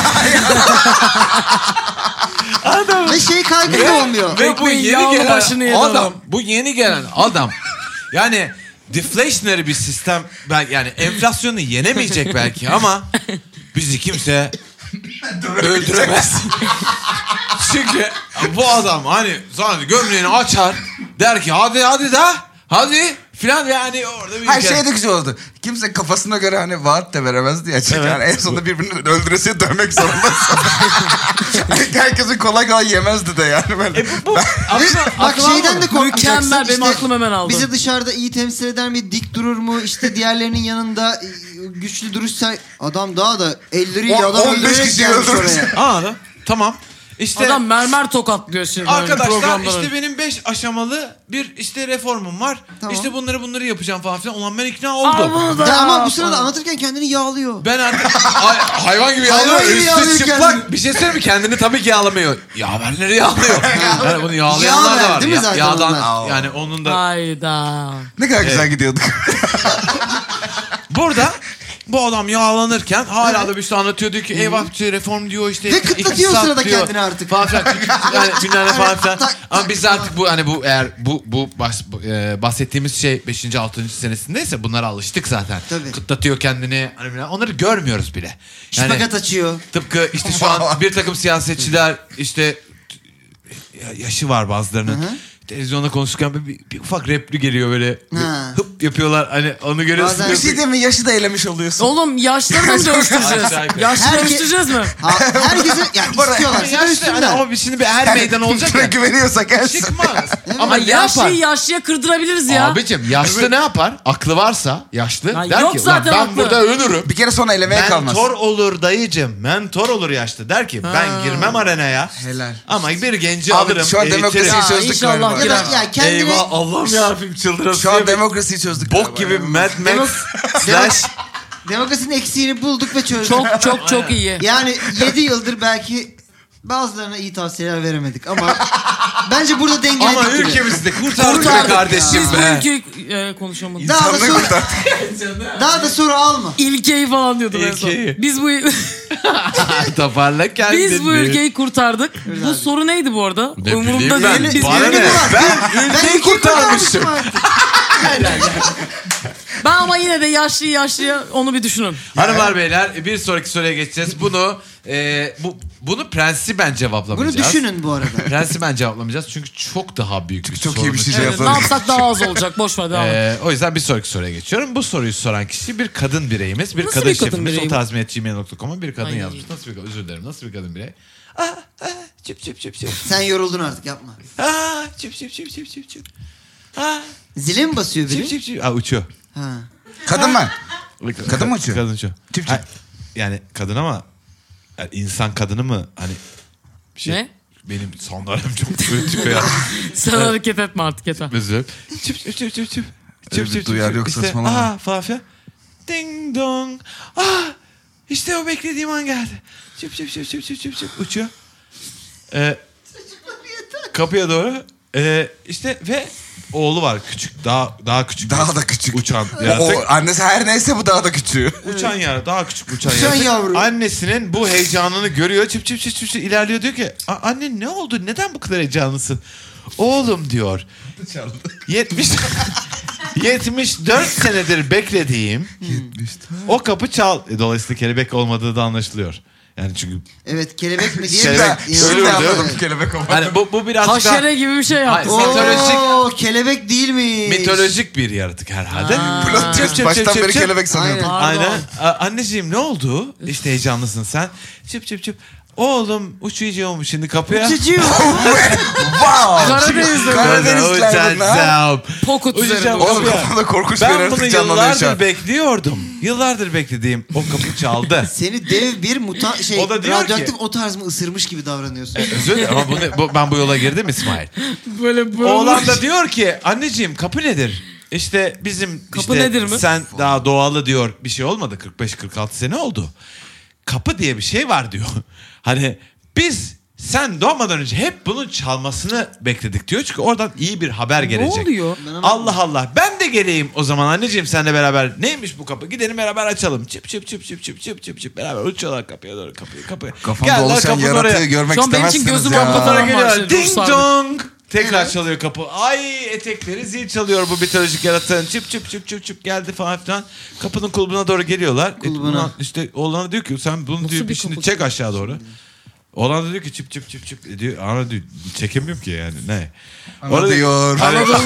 [SPEAKER 5] Ve şey kaygısı olmuyor.
[SPEAKER 2] Ve bu
[SPEAKER 3] Ekmeğin
[SPEAKER 2] yeni
[SPEAKER 3] yağlı
[SPEAKER 2] gelen
[SPEAKER 3] başını yedi
[SPEAKER 2] adam,
[SPEAKER 3] adam.
[SPEAKER 2] bu yeni gelen adam yani deflationary bir sistem belki yani enflasyonu yenemeyecek belki ama bizi kimse öldüremez. Çünkü bu adam hani sadece gömleğini açar der ki hadi hadi da hadi Filan yani orada bir
[SPEAKER 4] Her
[SPEAKER 2] ülke-
[SPEAKER 4] şey de güzel oldu. Kimse kafasına göre hani vaat de veremezdi ya. Çünkü
[SPEAKER 2] Evet.
[SPEAKER 4] yani en sonunda birbirini öldüresiye dövmek zorundasın. Herkesin kolay kolay yemezdi de yani böyle.
[SPEAKER 2] E bu, bu aklıma-
[SPEAKER 5] Bak
[SPEAKER 2] aklıma
[SPEAKER 5] şeyden de
[SPEAKER 2] almadı.
[SPEAKER 5] korkmayacaksın.
[SPEAKER 3] Mükemmel, benim aklım hemen aldı.
[SPEAKER 5] Bizi dışarıda iyi temsil eder mi? Dik durur mu? İşte diğerlerinin yanında e, güçlü duruşsa adam daha da elleriyle
[SPEAKER 4] On-
[SPEAKER 5] adam
[SPEAKER 4] on beş
[SPEAKER 5] öldürerek
[SPEAKER 4] kişi
[SPEAKER 5] gelmiş
[SPEAKER 4] öldürmüş.
[SPEAKER 5] oraya.
[SPEAKER 2] Anladım. Tamam. İşte
[SPEAKER 3] Adam mermer tokatlıyor şimdi.
[SPEAKER 2] arkadaşlar
[SPEAKER 3] programdan
[SPEAKER 2] işte
[SPEAKER 3] önce.
[SPEAKER 2] benim beş aşamalı bir işte reformum var.
[SPEAKER 5] Tamam.
[SPEAKER 2] İşte bunları bunları yapacağım falan filan. Ulan ben ikna oldum.
[SPEAKER 3] Aa, bu da-
[SPEAKER 5] Ya ama bu sırada anlatırken kendini yağlıyor.
[SPEAKER 2] Ben artık hay- hayvan gibi
[SPEAKER 5] Hayvan
[SPEAKER 2] yağlıyor.
[SPEAKER 5] gibi yağlıyor
[SPEAKER 2] Üstü çıplak.
[SPEAKER 5] kendini.
[SPEAKER 2] Bir şey söyleyeyim mi? Kendini tabii ki yağlamıyor. Yaverleri yağlıyor. Yani bunu yağlayanlar
[SPEAKER 5] Yağ
[SPEAKER 2] da var.
[SPEAKER 5] ver, değil mi
[SPEAKER 2] Ya-
[SPEAKER 5] zaten
[SPEAKER 2] yağdan
[SPEAKER 5] onlar?
[SPEAKER 2] yani onun da
[SPEAKER 3] Hayda.
[SPEAKER 4] Ne kadar güzel gidiyorduk.
[SPEAKER 2] burada bu adam yağlanırken hala da bir şey anlatıyor, diyor ki eyvah işte reform diyor işte.
[SPEAKER 5] Ve kıtlatıyor
[SPEAKER 2] iktisat
[SPEAKER 5] sırada
[SPEAKER 2] diyor,
[SPEAKER 5] kendini artık.
[SPEAKER 2] Falan filan. Yani bilmem ne falan filan.
[SPEAKER 5] Tak, tak,
[SPEAKER 2] Ama biz artık bu hani bu eğer bu bu baş, e, bahsettiğimiz şey beşinci altıncı senesindeyse bunlara alıştık zaten.
[SPEAKER 5] Tabii.
[SPEAKER 2] Kıtlatıyor kendini. Hani bilmem- onları görmüyoruz bile. Yani
[SPEAKER 5] Şipagat açıyor.
[SPEAKER 2] tıpkı işte şu an bir takım siyasetçiler işte ya- yaşı var bazılarının.
[SPEAKER 5] Hı hı.
[SPEAKER 2] Televizyonda konuşurken bir, bir, bir ufak repli geliyor böyle.
[SPEAKER 5] Ha.
[SPEAKER 2] Hıp yapıyorlar. Hani onu görüyorsun.
[SPEAKER 5] Bazen-
[SPEAKER 4] Bir şey değil mi? Yaşı da elemiş oluyorsun.
[SPEAKER 3] Oğlum yaşları da mı dövüştüreceğiz?
[SPEAKER 2] Aşağı yukarı.
[SPEAKER 3] Yaşlı
[SPEAKER 5] Herke-
[SPEAKER 3] dövüştüreceğiz mi?
[SPEAKER 5] Ha, herkesin ya
[SPEAKER 2] Ama
[SPEAKER 5] istiyorlarsa
[SPEAKER 2] yaşlı, hani
[SPEAKER 5] dövüşsünler.
[SPEAKER 2] ama şimdi bir er meydan olacak
[SPEAKER 4] Kime
[SPEAKER 2] ya.
[SPEAKER 4] güveniyorsa gelsin.
[SPEAKER 2] Çıkmaz.
[SPEAKER 3] Ama
[SPEAKER 2] Ama ne yapar?
[SPEAKER 3] yaşlıyı yaşlıya kırdırabiliriz ya.
[SPEAKER 2] Abicim yaşlı ne yapar? Aklı varsa yaşlı
[SPEAKER 3] Ya
[SPEAKER 2] der
[SPEAKER 3] yok
[SPEAKER 2] ki "Ulan
[SPEAKER 3] zaten
[SPEAKER 2] ben
[SPEAKER 3] aklı."
[SPEAKER 2] burada ölürüm.
[SPEAKER 4] Bir kere sonra elemeye kalmaz.
[SPEAKER 2] Mentor olur dayıcım. Mentor olur yaşlı. Der ki ben girmem arenaya.
[SPEAKER 4] Helal.
[SPEAKER 2] Ama bir genci
[SPEAKER 4] Abi
[SPEAKER 2] alırım.
[SPEAKER 4] şu an
[SPEAKER 2] eğitirim.
[SPEAKER 4] demokrasiyi
[SPEAKER 3] Ya,
[SPEAKER 4] çözdük
[SPEAKER 3] inşallah
[SPEAKER 4] galiba.
[SPEAKER 5] Ya da
[SPEAKER 3] girer.
[SPEAKER 5] ya kendine
[SPEAKER 2] Eyvah Allah'ım yarabbim çıldırasın.
[SPEAKER 4] Şu an demokrasiyi çözdük
[SPEAKER 2] Bok
[SPEAKER 4] galiba
[SPEAKER 2] gibi
[SPEAKER 4] ya.
[SPEAKER 2] Mad Max slash
[SPEAKER 5] demokrasinin eksiğini bulduk ve çözdük.
[SPEAKER 3] Çok çok çok iyi.
[SPEAKER 5] Yani yedi yıldır belki bazılarına iyi tavsiyeler veremedik ama bence burada dengeledik
[SPEAKER 2] ama
[SPEAKER 5] gibi.
[SPEAKER 2] ülkemizi de kurtardık be
[SPEAKER 3] Kurtardık
[SPEAKER 2] kardeşim
[SPEAKER 3] Biz bu
[SPEAKER 2] be.
[SPEAKER 3] ülkeyi e, konuşamadık.
[SPEAKER 5] Daha da
[SPEAKER 4] İnsanlığı
[SPEAKER 5] soru,
[SPEAKER 4] kurtardık.
[SPEAKER 5] daha da soru alma.
[SPEAKER 3] İlkeyi falan diyordum en son.
[SPEAKER 2] İlkeyi.
[SPEAKER 3] Biz bu
[SPEAKER 2] Toparla kendini.
[SPEAKER 3] biz bu ülkeyi kurtardık. Bu soru neydi bu arada?
[SPEAKER 2] Ne
[SPEAKER 3] Umurumda
[SPEAKER 2] bileyim ben.
[SPEAKER 3] değil. Biz-
[SPEAKER 2] Bana ne? Ben ülkeyi kurtarmışım.
[SPEAKER 3] Ben ama yine de yaşlı yaşlıya onu bir düşünün.
[SPEAKER 2] Hanımlar beyler bir sonraki soruya geçeceğiz. Bunu e, bu bunu prensiben
[SPEAKER 5] Bunu
[SPEAKER 2] cevaplamayacağız.
[SPEAKER 5] düşünün bu arada.
[SPEAKER 2] Prensiben cevaplamayacağız çünkü çok daha büyük bir
[SPEAKER 4] çok iyi bir şey
[SPEAKER 2] sorun.
[SPEAKER 3] Evet, ne
[SPEAKER 4] yapalım.
[SPEAKER 3] yapsak daha az olacak. Boş ver devam et.
[SPEAKER 2] Ee, o yüzden bir sonraki soruya geçiyorum. Bu soruyu soran kişi bir kadın bireyimiz. Bir
[SPEAKER 3] Nasıl
[SPEAKER 2] kadın
[SPEAKER 3] bir kadın
[SPEAKER 2] şefimiz.
[SPEAKER 3] bireyim?
[SPEAKER 2] o tazminat gmail nokta com'a bir kadın
[SPEAKER 3] Ay.
[SPEAKER 2] yazmış. Nasıl bir kadın? Özür dilerim. Nasıl bir kadın birey? Aa, aa, çıp çıp çıp çıp.
[SPEAKER 5] Sen yoruldun artık yapma.
[SPEAKER 2] Aa, çıp çıp çıp çıp çıp çıp. Aa,
[SPEAKER 5] Zile mi basıyor
[SPEAKER 2] çıp
[SPEAKER 5] biri?
[SPEAKER 2] çıp çıp. Aa, uçuyor.
[SPEAKER 5] Ha.
[SPEAKER 4] Kadın mı? Kadın mı uçuyor?
[SPEAKER 2] Kadın uçuyor.
[SPEAKER 4] Çıp çıp.
[SPEAKER 2] Ha, yani kadın ama yani insan kadını mı hani bir şey.
[SPEAKER 3] Ne?
[SPEAKER 2] Benim sandalyem çok kötü ya.
[SPEAKER 3] Sen hareket etme artık yeter.
[SPEAKER 2] Özür dilerim. Çıp çıp çıp çıp çıp.
[SPEAKER 4] Öyle bir duyar yok, saçmalama.
[SPEAKER 2] Aa falan filan. Ding dong. Ah işte o beklediğim an geldi. Çıp çıp çıp çıp çıp çıp çıp uçuyor. Ee, kapıya doğru. Ee, işte ve oğlu var küçük. Daha daha küçük.
[SPEAKER 4] Daha da küçük.
[SPEAKER 2] Uçan
[SPEAKER 4] O,
[SPEAKER 2] yaratık.
[SPEAKER 4] o annesi her neyse bu daha da küçüğü.
[SPEAKER 2] Uçan yaratık. Daha küçük uçan,
[SPEAKER 5] Uçan
[SPEAKER 2] yaratık.
[SPEAKER 5] yavru.
[SPEAKER 2] Annesinin bu heyecanını görüyor. Çıp çıp çıp çıp çıp ilerliyor, diyor ki "A- anne ne oldu? Neden bu kadar heyecanlısın?" Oğlum diyor. yetmiş yetmiş dört senedir beklediğim o kapı çal. E, Dolayısıyla kelebek olmadığı da anlaşılıyor. Yani çünkü
[SPEAKER 5] Evet kelebek mi diye.
[SPEAKER 2] Kelebek.
[SPEAKER 5] bir-
[SPEAKER 2] Söylüyorum,
[SPEAKER 4] Şimdi
[SPEAKER 2] diyor.
[SPEAKER 4] anladım kelebek olmadı.
[SPEAKER 2] hani bu bu biraz
[SPEAKER 3] Haşere gibi bir şey yaptı.
[SPEAKER 2] Hayır, mitolojik
[SPEAKER 5] Oo, kelebek değil mi?
[SPEAKER 2] mitolojik bir yaratık herhalde.
[SPEAKER 4] Plot
[SPEAKER 2] Çıp
[SPEAKER 4] twist.
[SPEAKER 2] çıp
[SPEAKER 4] Baştan
[SPEAKER 2] çıp çıp
[SPEAKER 4] beri
[SPEAKER 2] çıp.
[SPEAKER 4] kelebek sanıyordum.
[SPEAKER 5] Aynen.
[SPEAKER 3] Pardon.
[SPEAKER 2] Aynen. A- anneciğim ne oldu? İşte heyecanlısın sen. Çıp çıp çıp. Oğlum uçacağım şimdi kapıya.
[SPEAKER 5] Çocuğu.
[SPEAKER 4] Wow.
[SPEAKER 3] Karadeniz'de
[SPEAKER 4] Karadenizler bunlar.
[SPEAKER 2] Uçacağım.
[SPEAKER 3] Pokut üzerinde.
[SPEAKER 2] Uçacağım
[SPEAKER 4] Oğlum
[SPEAKER 2] kapıya.
[SPEAKER 4] kafamda korkunç bir
[SPEAKER 2] Ben bunu
[SPEAKER 4] yaratık canlanıyor şu an.
[SPEAKER 2] yıllardır bekliyordum. Yıllardır beklediğim o kapı çaldı.
[SPEAKER 5] Seni dev bir muta şey
[SPEAKER 2] O da diyor
[SPEAKER 5] radyoaktif
[SPEAKER 2] ki-
[SPEAKER 5] o tarz mı ısırmış gibi davranıyorsun.
[SPEAKER 2] Özür dilerim ama bunu, bu, ben bu yola girdim İsmail.
[SPEAKER 3] Böyle böyle.
[SPEAKER 2] Oğlan da diyor ki anneciğim kapı nedir? İşte bizim
[SPEAKER 3] Kapı
[SPEAKER 2] işte
[SPEAKER 3] nedir mi?
[SPEAKER 2] sen daha doğalı diyor bir şey olmadı kırk beş kırk altı sene oldu. Kapı diye bir şey var diyor. Hani biz sen doğmadan önce hep bunun çalmasını bekledik diyor. Çünkü oradan iyi bir haber gelecek.
[SPEAKER 3] oluyor?
[SPEAKER 5] Ben anlamadım.
[SPEAKER 2] Allah Allah ben de geleyim o zaman anneciğim seninle beraber. Neymiş bu kapı? Gidelim beraber açalım. Çıp çıp çıp çıp çıp çıp çıp çıp beraber uçuyorlar kapıya doğru kapıyı kapıyı.
[SPEAKER 4] Kafamda
[SPEAKER 2] Geldiler
[SPEAKER 4] oluşan
[SPEAKER 2] kapının
[SPEAKER 4] yaratığı
[SPEAKER 2] oraya.
[SPEAKER 4] görmek
[SPEAKER 3] Şu an benim için
[SPEAKER 4] istemezsiniz
[SPEAKER 3] gözüm
[SPEAKER 4] ya.
[SPEAKER 3] orada
[SPEAKER 2] Kapılara
[SPEAKER 3] Tamam,
[SPEAKER 2] geliyor.
[SPEAKER 3] başladı,
[SPEAKER 2] Ding
[SPEAKER 3] Ruslar.
[SPEAKER 2] dong. Tekrar çalıyor kapı. Ay etekleri zil çalıyor bu mitolojik yaratığın. Çıp çıp çıp çıp çıp geldi falan filan. Kapının kulbuna doğru geliyorlar.
[SPEAKER 5] Kulbuna.
[SPEAKER 2] E, buna işte oğlana diyor ki sen bunu
[SPEAKER 3] Nasıl
[SPEAKER 2] diyor
[SPEAKER 3] bir
[SPEAKER 2] bir şimdi
[SPEAKER 3] kapı?
[SPEAKER 2] çek aşağı doğru. Oğlan da diyor ki çıp çıp çıp çıp diyor. Ana diyor çekemiyorum ki yani ne?
[SPEAKER 4] Ana diyor.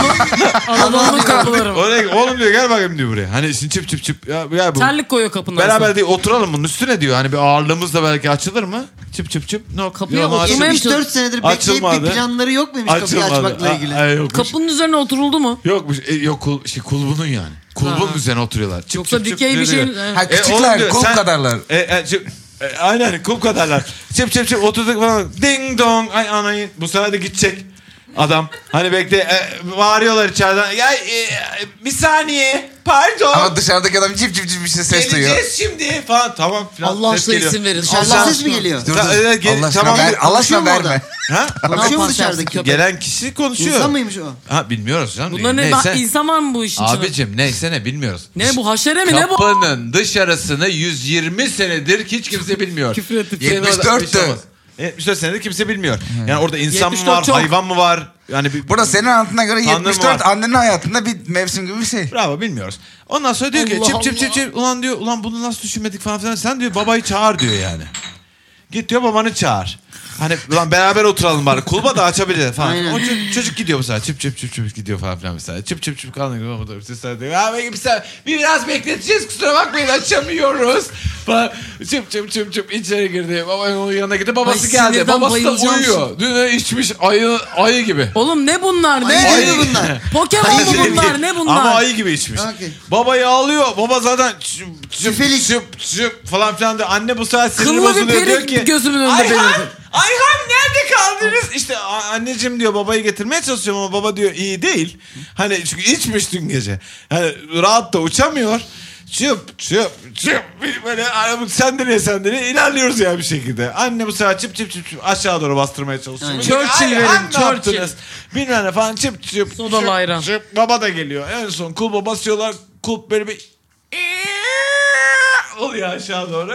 [SPEAKER 3] Anadolu'nun kapıları.
[SPEAKER 2] Oraya, oğlum diyor gel bakayım diyor buraya. Hani şimdi çıp çıp çıp. Ya, ya bu,
[SPEAKER 3] Terlik koyuyor kapının
[SPEAKER 2] beraber
[SPEAKER 3] arasına.
[SPEAKER 2] diyor oturalım bunun üstüne diyor. Hani bir ağırlığımız da belki açılır mı? Çıp çıp çıp. No,
[SPEAKER 3] Kapıya
[SPEAKER 2] yok,
[SPEAKER 3] oturmaya
[SPEAKER 2] açıl-
[SPEAKER 3] mı
[SPEAKER 5] üç dört senedir bekleyip
[SPEAKER 2] Açılmadı.
[SPEAKER 5] bir planları yok muymuş kapıyı
[SPEAKER 2] Açılmadı.
[SPEAKER 5] açmakla ilgili?
[SPEAKER 2] A- a- yokmuş.
[SPEAKER 3] Kapının üzerine oturuldu mu?
[SPEAKER 2] Yokmuş. E, yok kul, şey, kulbunun yani. Kulbun
[SPEAKER 3] Ha.
[SPEAKER 2] üzerine oturuyorlar. Çıp,
[SPEAKER 3] Yoksa
[SPEAKER 2] çıp, çıp
[SPEAKER 3] dikey bir
[SPEAKER 2] diyor.
[SPEAKER 3] şey.
[SPEAKER 4] Ha,
[SPEAKER 2] E,
[SPEAKER 4] küçükler,
[SPEAKER 2] oğlum diyor,
[SPEAKER 4] kul
[SPEAKER 2] sen-
[SPEAKER 4] kadarlar.
[SPEAKER 2] E, e, çıp, e, aynen kum kadarlar. Çıp çıp çıp oturduk falan. Ding dong. Ay anayı. Bu sefer de gidecek adam. Hani bekle. E, bağırıyorlar içeriden. Ya e, bir saniye. Pardon.
[SPEAKER 4] Ama dışarıdaki adam cip cip cip bir şey ses duyuyor.
[SPEAKER 2] Geleceğiz şimdi falan. Tamam. Falan.
[SPEAKER 3] Allah
[SPEAKER 2] Ses
[SPEAKER 3] aşkına
[SPEAKER 2] geliyor.
[SPEAKER 3] isim verin.
[SPEAKER 5] Dışarıdan
[SPEAKER 3] Allah
[SPEAKER 5] ses mi
[SPEAKER 3] aşkına.
[SPEAKER 5] geliyor?
[SPEAKER 4] Dur
[SPEAKER 2] Ta-
[SPEAKER 4] dur.
[SPEAKER 2] evet, gel-
[SPEAKER 4] Allah aşkına
[SPEAKER 2] tamam,
[SPEAKER 4] ver. Allah aşkına
[SPEAKER 5] konuşuyor mu
[SPEAKER 4] verme.
[SPEAKER 2] Ha?
[SPEAKER 3] Ne
[SPEAKER 5] Konuşuyor mu
[SPEAKER 3] yapan
[SPEAKER 5] dışarıdaki
[SPEAKER 3] sensin köpek?
[SPEAKER 2] Gelen kişi konuşuyor.
[SPEAKER 5] İnsan mıymış o?
[SPEAKER 2] Ha bilmiyoruz canım.
[SPEAKER 3] Bunların ne,
[SPEAKER 2] neyse.
[SPEAKER 3] insan var mı bu işin içinde?
[SPEAKER 2] Abicim neyse ne bilmiyoruz.
[SPEAKER 3] Ne bu haşere mi ne bu?
[SPEAKER 2] Kapının dışarısını yüz yirmi senedir hiç kimse bilmiyor.
[SPEAKER 3] Küfür ettim.
[SPEAKER 2] Senin orada
[SPEAKER 4] yetmiş dörttü.
[SPEAKER 2] bir şey olmaz. yetmiş dört senedir kimse bilmiyor. Yani orada insan mı
[SPEAKER 3] yetmiş dört
[SPEAKER 2] var,
[SPEAKER 3] çok.
[SPEAKER 2] hayvan mı var? Yani bir,
[SPEAKER 4] Burada senin anlatına göre
[SPEAKER 2] Tanrı mı
[SPEAKER 4] yetmiş dört
[SPEAKER 2] var?
[SPEAKER 4] annenin hayatında bir mevsim gibi bir şey.
[SPEAKER 2] Bravo bilmiyoruz. Ondan sonra diyor ki
[SPEAKER 3] Allah
[SPEAKER 2] çip çip çip
[SPEAKER 3] Allah.
[SPEAKER 2] çip ulan diyor ulan bunu nasıl düşünmedik falan filan. Sen diyor babayı çağır diyor yani. Git diyor babanı çağır. Hani ulan beraber oturalım bari. Kulba da açabilir falan.
[SPEAKER 5] Aynen.
[SPEAKER 2] O çocuk, çocuk gidiyor mesela. Çıp çıp çıp çıp gidiyor falan filan mesela. Çıp çıp çıp kalın. Sesler diyor. Ya bir, bir biraz bekleteceğiz kusura bakmayın açamıyoruz. Falan. Çıp çıp çıp çıp içeri girdi. Baba onun yanına gitti. Babası
[SPEAKER 3] Ay,
[SPEAKER 2] geldi.
[SPEAKER 3] sinirden
[SPEAKER 2] Babası da
[SPEAKER 3] bayılacağım
[SPEAKER 2] uyuyor. Dün içmiş ayı, ayı gibi.
[SPEAKER 3] Oğlum ne bunlar ne?
[SPEAKER 5] Ayı
[SPEAKER 2] Ayı-
[SPEAKER 5] gibi bunlar.
[SPEAKER 3] Pokemon mu
[SPEAKER 2] Ayı
[SPEAKER 3] bunlar
[SPEAKER 2] gibi.
[SPEAKER 3] ne bunlar?
[SPEAKER 2] Ama ayı gibi içmiş.
[SPEAKER 5] Okey.
[SPEAKER 2] Babayı ağlıyor. Baba zaten çıp çıp
[SPEAKER 5] Şüpheli.
[SPEAKER 2] çıp çıp falan filan diyor. Anne bu sefer sinir
[SPEAKER 3] Kıllı bir
[SPEAKER 2] bozuluyor diyor
[SPEAKER 3] peri
[SPEAKER 2] ki.
[SPEAKER 3] gözümün önünde
[SPEAKER 2] Ayhan,
[SPEAKER 3] belirdi.
[SPEAKER 2] Ayhan nerede kaldınız? İşte a- anneciğim diyor babayı getirmeye çalışıyorum ama baba diyor iyi değil. Hani çünkü içmiş dün gece. Hani rahat da uçamıyor. Çıp çıp çıp böyle arabuk sendiriyor sendiriyor ilerliyoruz ya bir şekilde. Anne bu sefer çıp çıp çıp çıp aşağı doğru bastırmaya çalışıyor.
[SPEAKER 5] Aynen.
[SPEAKER 2] Diyor ki,
[SPEAKER 3] Churchill
[SPEAKER 2] "Ayhan,
[SPEAKER 3] verin,
[SPEAKER 2] ne
[SPEAKER 3] Churchill."
[SPEAKER 2] yaptınız? Bilmem ne falan çıp çıp
[SPEAKER 3] Sodalı
[SPEAKER 2] çıp,
[SPEAKER 3] ayran.
[SPEAKER 2] çıp. Baba da geliyor. En son kulba basıyorlar. Kulp böyle bir oluyor aşağı doğru.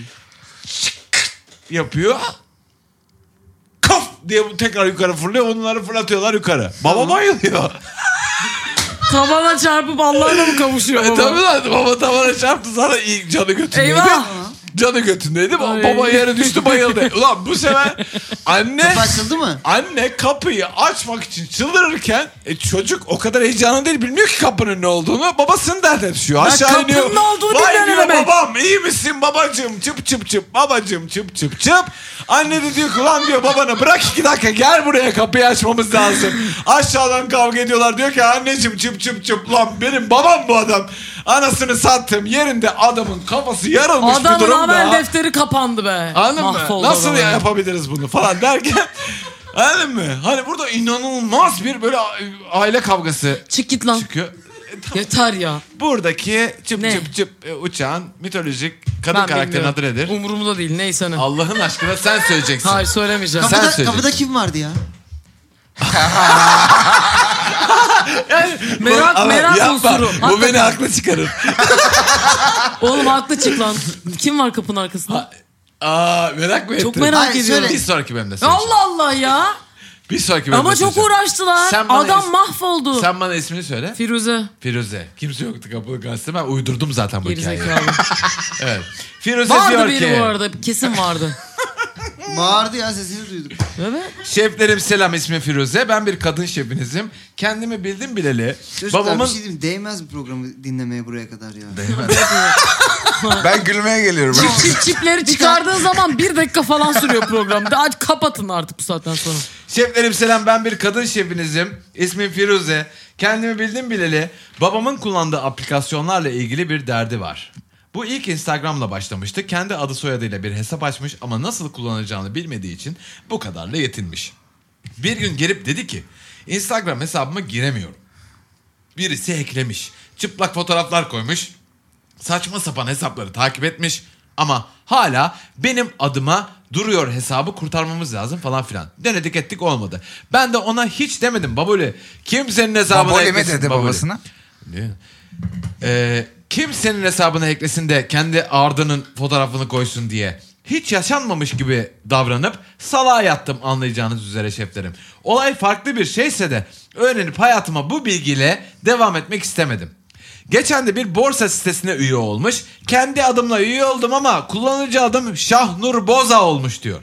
[SPEAKER 2] Yapıyor. Kaf diye bu tekrar yukarı fırlıyor. Onları fırlatıyorlar yukarı. Baba bayılıyor.
[SPEAKER 3] Tavana çarpıp Allah'la mı kavuşuyor
[SPEAKER 2] E
[SPEAKER 3] baba?
[SPEAKER 2] tabii lan baba tavana çarptı sana ilk canı götündeydi.
[SPEAKER 3] Eyvah!
[SPEAKER 2] Canı götündeydi.
[SPEAKER 3] Ay.
[SPEAKER 2] Baba yere düştü bayıldı. Ulan bu sefer anne
[SPEAKER 5] Kapı açıldı mı?
[SPEAKER 2] anne kapıyı açmak için çıldırırken e, çocuk o kadar heyecanlı değil bilmiyor ki kapının ne olduğunu. Babasının derdine düşüyor. Aşağı
[SPEAKER 3] kapının
[SPEAKER 2] iniyor.
[SPEAKER 3] ne olduğunu
[SPEAKER 2] Vay
[SPEAKER 3] bilmiyor ne
[SPEAKER 2] diyor
[SPEAKER 3] demek?
[SPEAKER 2] babam iyi misin babacığım çıp çıp çıp babacığım çıp çıp çıp. Anne de diyor ki ulan diyor babana bırak iki dakika gel buraya kapıyı açmamız lazım. Aşağıdan kavga ediyorlar diyor ki anneciğim çıp çıp çıp lan benim babam bu adam. Anasını sattım yerinde adamın kafası yarılmış bir
[SPEAKER 3] Adamın
[SPEAKER 2] durumda.
[SPEAKER 3] amel defteri kapandı be.
[SPEAKER 2] Anladın mı?
[SPEAKER 3] Mahvoldu
[SPEAKER 2] Nasıl
[SPEAKER 3] adam
[SPEAKER 2] ya
[SPEAKER 3] ya.
[SPEAKER 2] yapabiliriz bunu falan derken anladın mı? Hani burada inanılmaz bir böyle a- aile kavgası
[SPEAKER 3] Çık git lan.
[SPEAKER 2] çıkıyor. E, tam
[SPEAKER 3] Yeter ya.
[SPEAKER 2] buradaki çıp
[SPEAKER 3] Ne?
[SPEAKER 2] çıp çıp e, uçan mitolojik kadın
[SPEAKER 3] Ben
[SPEAKER 2] karakterin
[SPEAKER 3] bilmiyorum.
[SPEAKER 2] adı nedir?
[SPEAKER 3] Umurumda değil neyse ne.
[SPEAKER 2] Allah'ın aşkına sen söyleyeceksin.
[SPEAKER 3] Hayır söylemeyeceğim.
[SPEAKER 2] Sen
[SPEAKER 5] Kapıda,
[SPEAKER 2] söyleyeceksin.
[SPEAKER 5] kapıda kim vardı ya?
[SPEAKER 3] Merak
[SPEAKER 2] Ama
[SPEAKER 3] merak
[SPEAKER 2] yapma.
[SPEAKER 3] unsuru.
[SPEAKER 2] Bu
[SPEAKER 3] Hakikaten.
[SPEAKER 2] beni haklı çıkarır.
[SPEAKER 3] Oğlum haklı çık lan. Kim var kapının arkasında?
[SPEAKER 2] Aa merak mı ettin?
[SPEAKER 3] Çok merak
[SPEAKER 5] Hayır,
[SPEAKER 3] ediyorum.
[SPEAKER 5] söyle.
[SPEAKER 2] Bir sonraki bölümde söyleyeceğim.
[SPEAKER 3] Allah Allah ya.
[SPEAKER 2] Bir sonraki bölümde
[SPEAKER 3] Ama çok
[SPEAKER 2] söyleyeceğim.
[SPEAKER 3] uğraştılar.
[SPEAKER 2] Sen bana
[SPEAKER 3] Adam
[SPEAKER 2] is-
[SPEAKER 3] mahvoldu.
[SPEAKER 2] Sen bana ismini söyle.
[SPEAKER 3] Firuze.
[SPEAKER 2] Firuze. Kimse yoktu kapının karşısında. Ben uydurdum zaten bu hikayeyi.
[SPEAKER 3] Gerizekalı.
[SPEAKER 2] Evet. Firuze
[SPEAKER 3] Vardı
[SPEAKER 2] diyor
[SPEAKER 3] biri
[SPEAKER 2] ki.
[SPEAKER 3] bu arada. Kesin vardı.
[SPEAKER 5] Bağırdı ya sesini duyduk.
[SPEAKER 3] Evet.
[SPEAKER 2] Şeflerim selam, ismim Firuze. Ben bir kadın şefinizim. Kendimi bildim bileli.
[SPEAKER 5] Çocuklar
[SPEAKER 2] Babamın
[SPEAKER 5] bir şey diyeyim değmez bu programı dinlemeye buraya kadar ya.
[SPEAKER 4] Ben gülmeye geliyorum.
[SPEAKER 3] Çip çip çipleri çıkardığın zaman bir dakika falan sürüyor program. Daha kapatın artık bu saatten sonra.
[SPEAKER 2] Şeflerim selam, ben bir kadın şefinizim. İsmim Firuze. Kendimi bildim bileli. Babamın kullandığı aplikasyonlarla ilgili bir derdi var. Bu ilk Instagram'la başlamıştı. Kendi adı soyadıyla bir hesap açmış ama nasıl kullanacağını bilmediği için bu kadarla yetinmiş. Bir gün gelip dedi ki Instagram hesabıma giremiyorum. Birisi hacklemiş. Çıplak fotoğraflar koymuş. Saçma sapan hesapları takip etmiş. Ama hala benim adıma duruyor hesabı kurtarmamız lazım falan filan. Denedik ettik olmadı. Ben de ona hiç demedim baboli. Kimsenin hesabına
[SPEAKER 4] Baboli mi
[SPEAKER 2] eklesin
[SPEAKER 4] dedi
[SPEAKER 2] baboli.
[SPEAKER 4] babasına?
[SPEAKER 2] Değil mi? Ee, kimsenin hesabına eklesin de kendi ardının fotoğrafını koysun diye. Hiç yaşanmamış gibi davranıp salağa yattım anlayacağınız üzere şeflerim. Olay farklı bir şeyse de öğrenip hayatıma bu bilgiyle devam etmek istemedim. Geçen de bir borsa sitesine üye olmuş. Kendi adımla üye oldum ama kullanıcı adım Şahnur Boza olmuş diyor.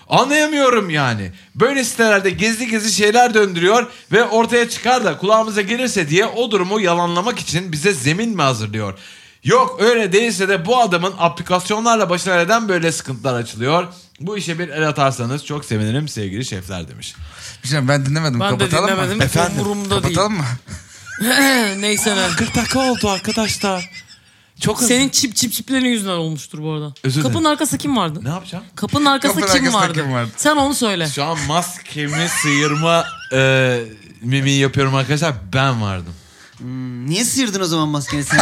[SPEAKER 2] Anlayamıyorum yani. Böyle sitelerde gizli gizli şeyler döndürüyor ve ortaya çıkar da kulağımıza gelirse diye o durumu yalanlamak için bize zemin mi hazırlıyor? Yok öyle değilse de bu adamın aplikasyonlarla başına neden böyle sıkıntılar açılıyor? Bu işe bir el atarsanız çok sevinirim sevgili şefler demiş.
[SPEAKER 4] Bir şey ben dinlemedim.
[SPEAKER 3] Ben de
[SPEAKER 4] Kapatalım
[SPEAKER 3] dinlemedim.
[SPEAKER 4] mı?
[SPEAKER 2] Efendim,
[SPEAKER 3] Umurumda değil.
[SPEAKER 4] Kapatalım mı?
[SPEAKER 3] Neyse ne.
[SPEAKER 2] kırk dakika oldu arkadaşlar. Çok hızlı.
[SPEAKER 3] Senin çip çip çiplerin yüzünden olmuştur bu arada.
[SPEAKER 2] Özür dilerim.
[SPEAKER 3] Kapının arkasında kim vardı?
[SPEAKER 2] Ne yapacağım?
[SPEAKER 3] Kapının arkasında
[SPEAKER 4] Kapının
[SPEAKER 3] kim,
[SPEAKER 4] arkasında
[SPEAKER 3] vardı?
[SPEAKER 4] kim vardı?
[SPEAKER 3] Sen onu söyle.
[SPEAKER 2] Şu an maskemi sıyırma e, mimiği yapıyorum arkadaşlar. Ben vardım.
[SPEAKER 5] Hmm, niye sıyırdın o zaman maskeni sen?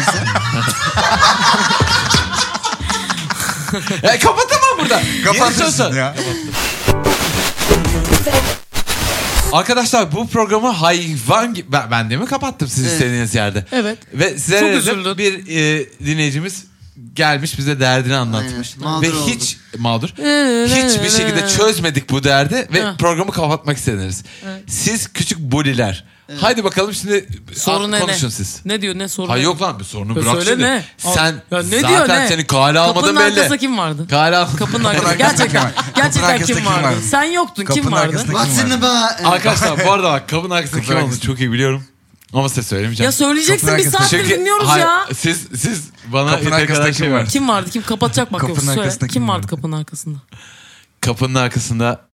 [SPEAKER 2] E, kapatamam burada.
[SPEAKER 4] Kapatırsın ya.
[SPEAKER 2] Arkadaşlar bu programı hayvan gibi... Ben, ben de mi kapattım siz
[SPEAKER 5] Evet.
[SPEAKER 2] istediğiniz yerde?
[SPEAKER 3] Evet.
[SPEAKER 2] Ve size
[SPEAKER 3] Çok
[SPEAKER 2] dedim,
[SPEAKER 3] üzüldün.
[SPEAKER 2] bir e, dinleyicimiz gelmiş bize derdini anlatmış.
[SPEAKER 5] Aynen, mağdur
[SPEAKER 2] Ve
[SPEAKER 5] oldu.
[SPEAKER 2] hiç mağdur. hiçbir şekilde çözmedik bu derdi ve
[SPEAKER 3] Ha.
[SPEAKER 2] programı kapatmak istediniz. Siz küçük buliler. Haydi bakalım şimdi
[SPEAKER 3] Sorun ne
[SPEAKER 2] konuşun
[SPEAKER 3] ne?
[SPEAKER 2] siz.
[SPEAKER 3] Ne diyor ne sorun?
[SPEAKER 2] Ha
[SPEAKER 3] ne?
[SPEAKER 2] yok lan bir sorunu
[SPEAKER 3] Ya
[SPEAKER 2] bırak
[SPEAKER 3] söyle
[SPEAKER 2] şimdi.
[SPEAKER 3] ne?
[SPEAKER 2] Sen
[SPEAKER 3] Ya ne
[SPEAKER 2] zaten
[SPEAKER 3] diyor ne?
[SPEAKER 2] seni kale almadın
[SPEAKER 3] Kapının
[SPEAKER 2] belli.
[SPEAKER 3] arkasında kim vardı?
[SPEAKER 2] Kale al-
[SPEAKER 3] Kapının arkasında.
[SPEAKER 4] arkasında
[SPEAKER 3] Gerçekten.
[SPEAKER 4] kim var?
[SPEAKER 3] Gerçekten
[SPEAKER 4] Kapının arkasında
[SPEAKER 3] kim
[SPEAKER 4] kim
[SPEAKER 3] vardı?
[SPEAKER 4] vardı?
[SPEAKER 3] Sen yoktun.
[SPEAKER 4] Kapının
[SPEAKER 3] Kim vardı?
[SPEAKER 4] arkasında-
[SPEAKER 5] What's in the bar?
[SPEAKER 2] Arkadaşlar bu arada bak kapının arkasında kim
[SPEAKER 4] Kapının
[SPEAKER 2] olduğunu çok iyi biliyorum. Ama size söylemeyeceğim.
[SPEAKER 3] Ya söyleyeceksin
[SPEAKER 4] Kapının
[SPEAKER 3] bir
[SPEAKER 4] arkasında-
[SPEAKER 3] saattir
[SPEAKER 2] Çünkü-
[SPEAKER 3] dinliyoruz
[SPEAKER 2] hayır,
[SPEAKER 3] ya.
[SPEAKER 2] Siz siz bana
[SPEAKER 4] Kapının
[SPEAKER 2] yeteri
[SPEAKER 4] arkasında
[SPEAKER 2] kadar
[SPEAKER 4] kim
[SPEAKER 2] şey
[SPEAKER 4] var?
[SPEAKER 2] var.
[SPEAKER 3] Kim vardı? Kim kapatacak bak
[SPEAKER 4] Kapının
[SPEAKER 3] yoksa söyle.
[SPEAKER 4] arkasında
[SPEAKER 3] Kim
[SPEAKER 4] kim
[SPEAKER 3] vardı
[SPEAKER 4] vardı?
[SPEAKER 3] kapının arkasında?
[SPEAKER 2] Kapının arkasında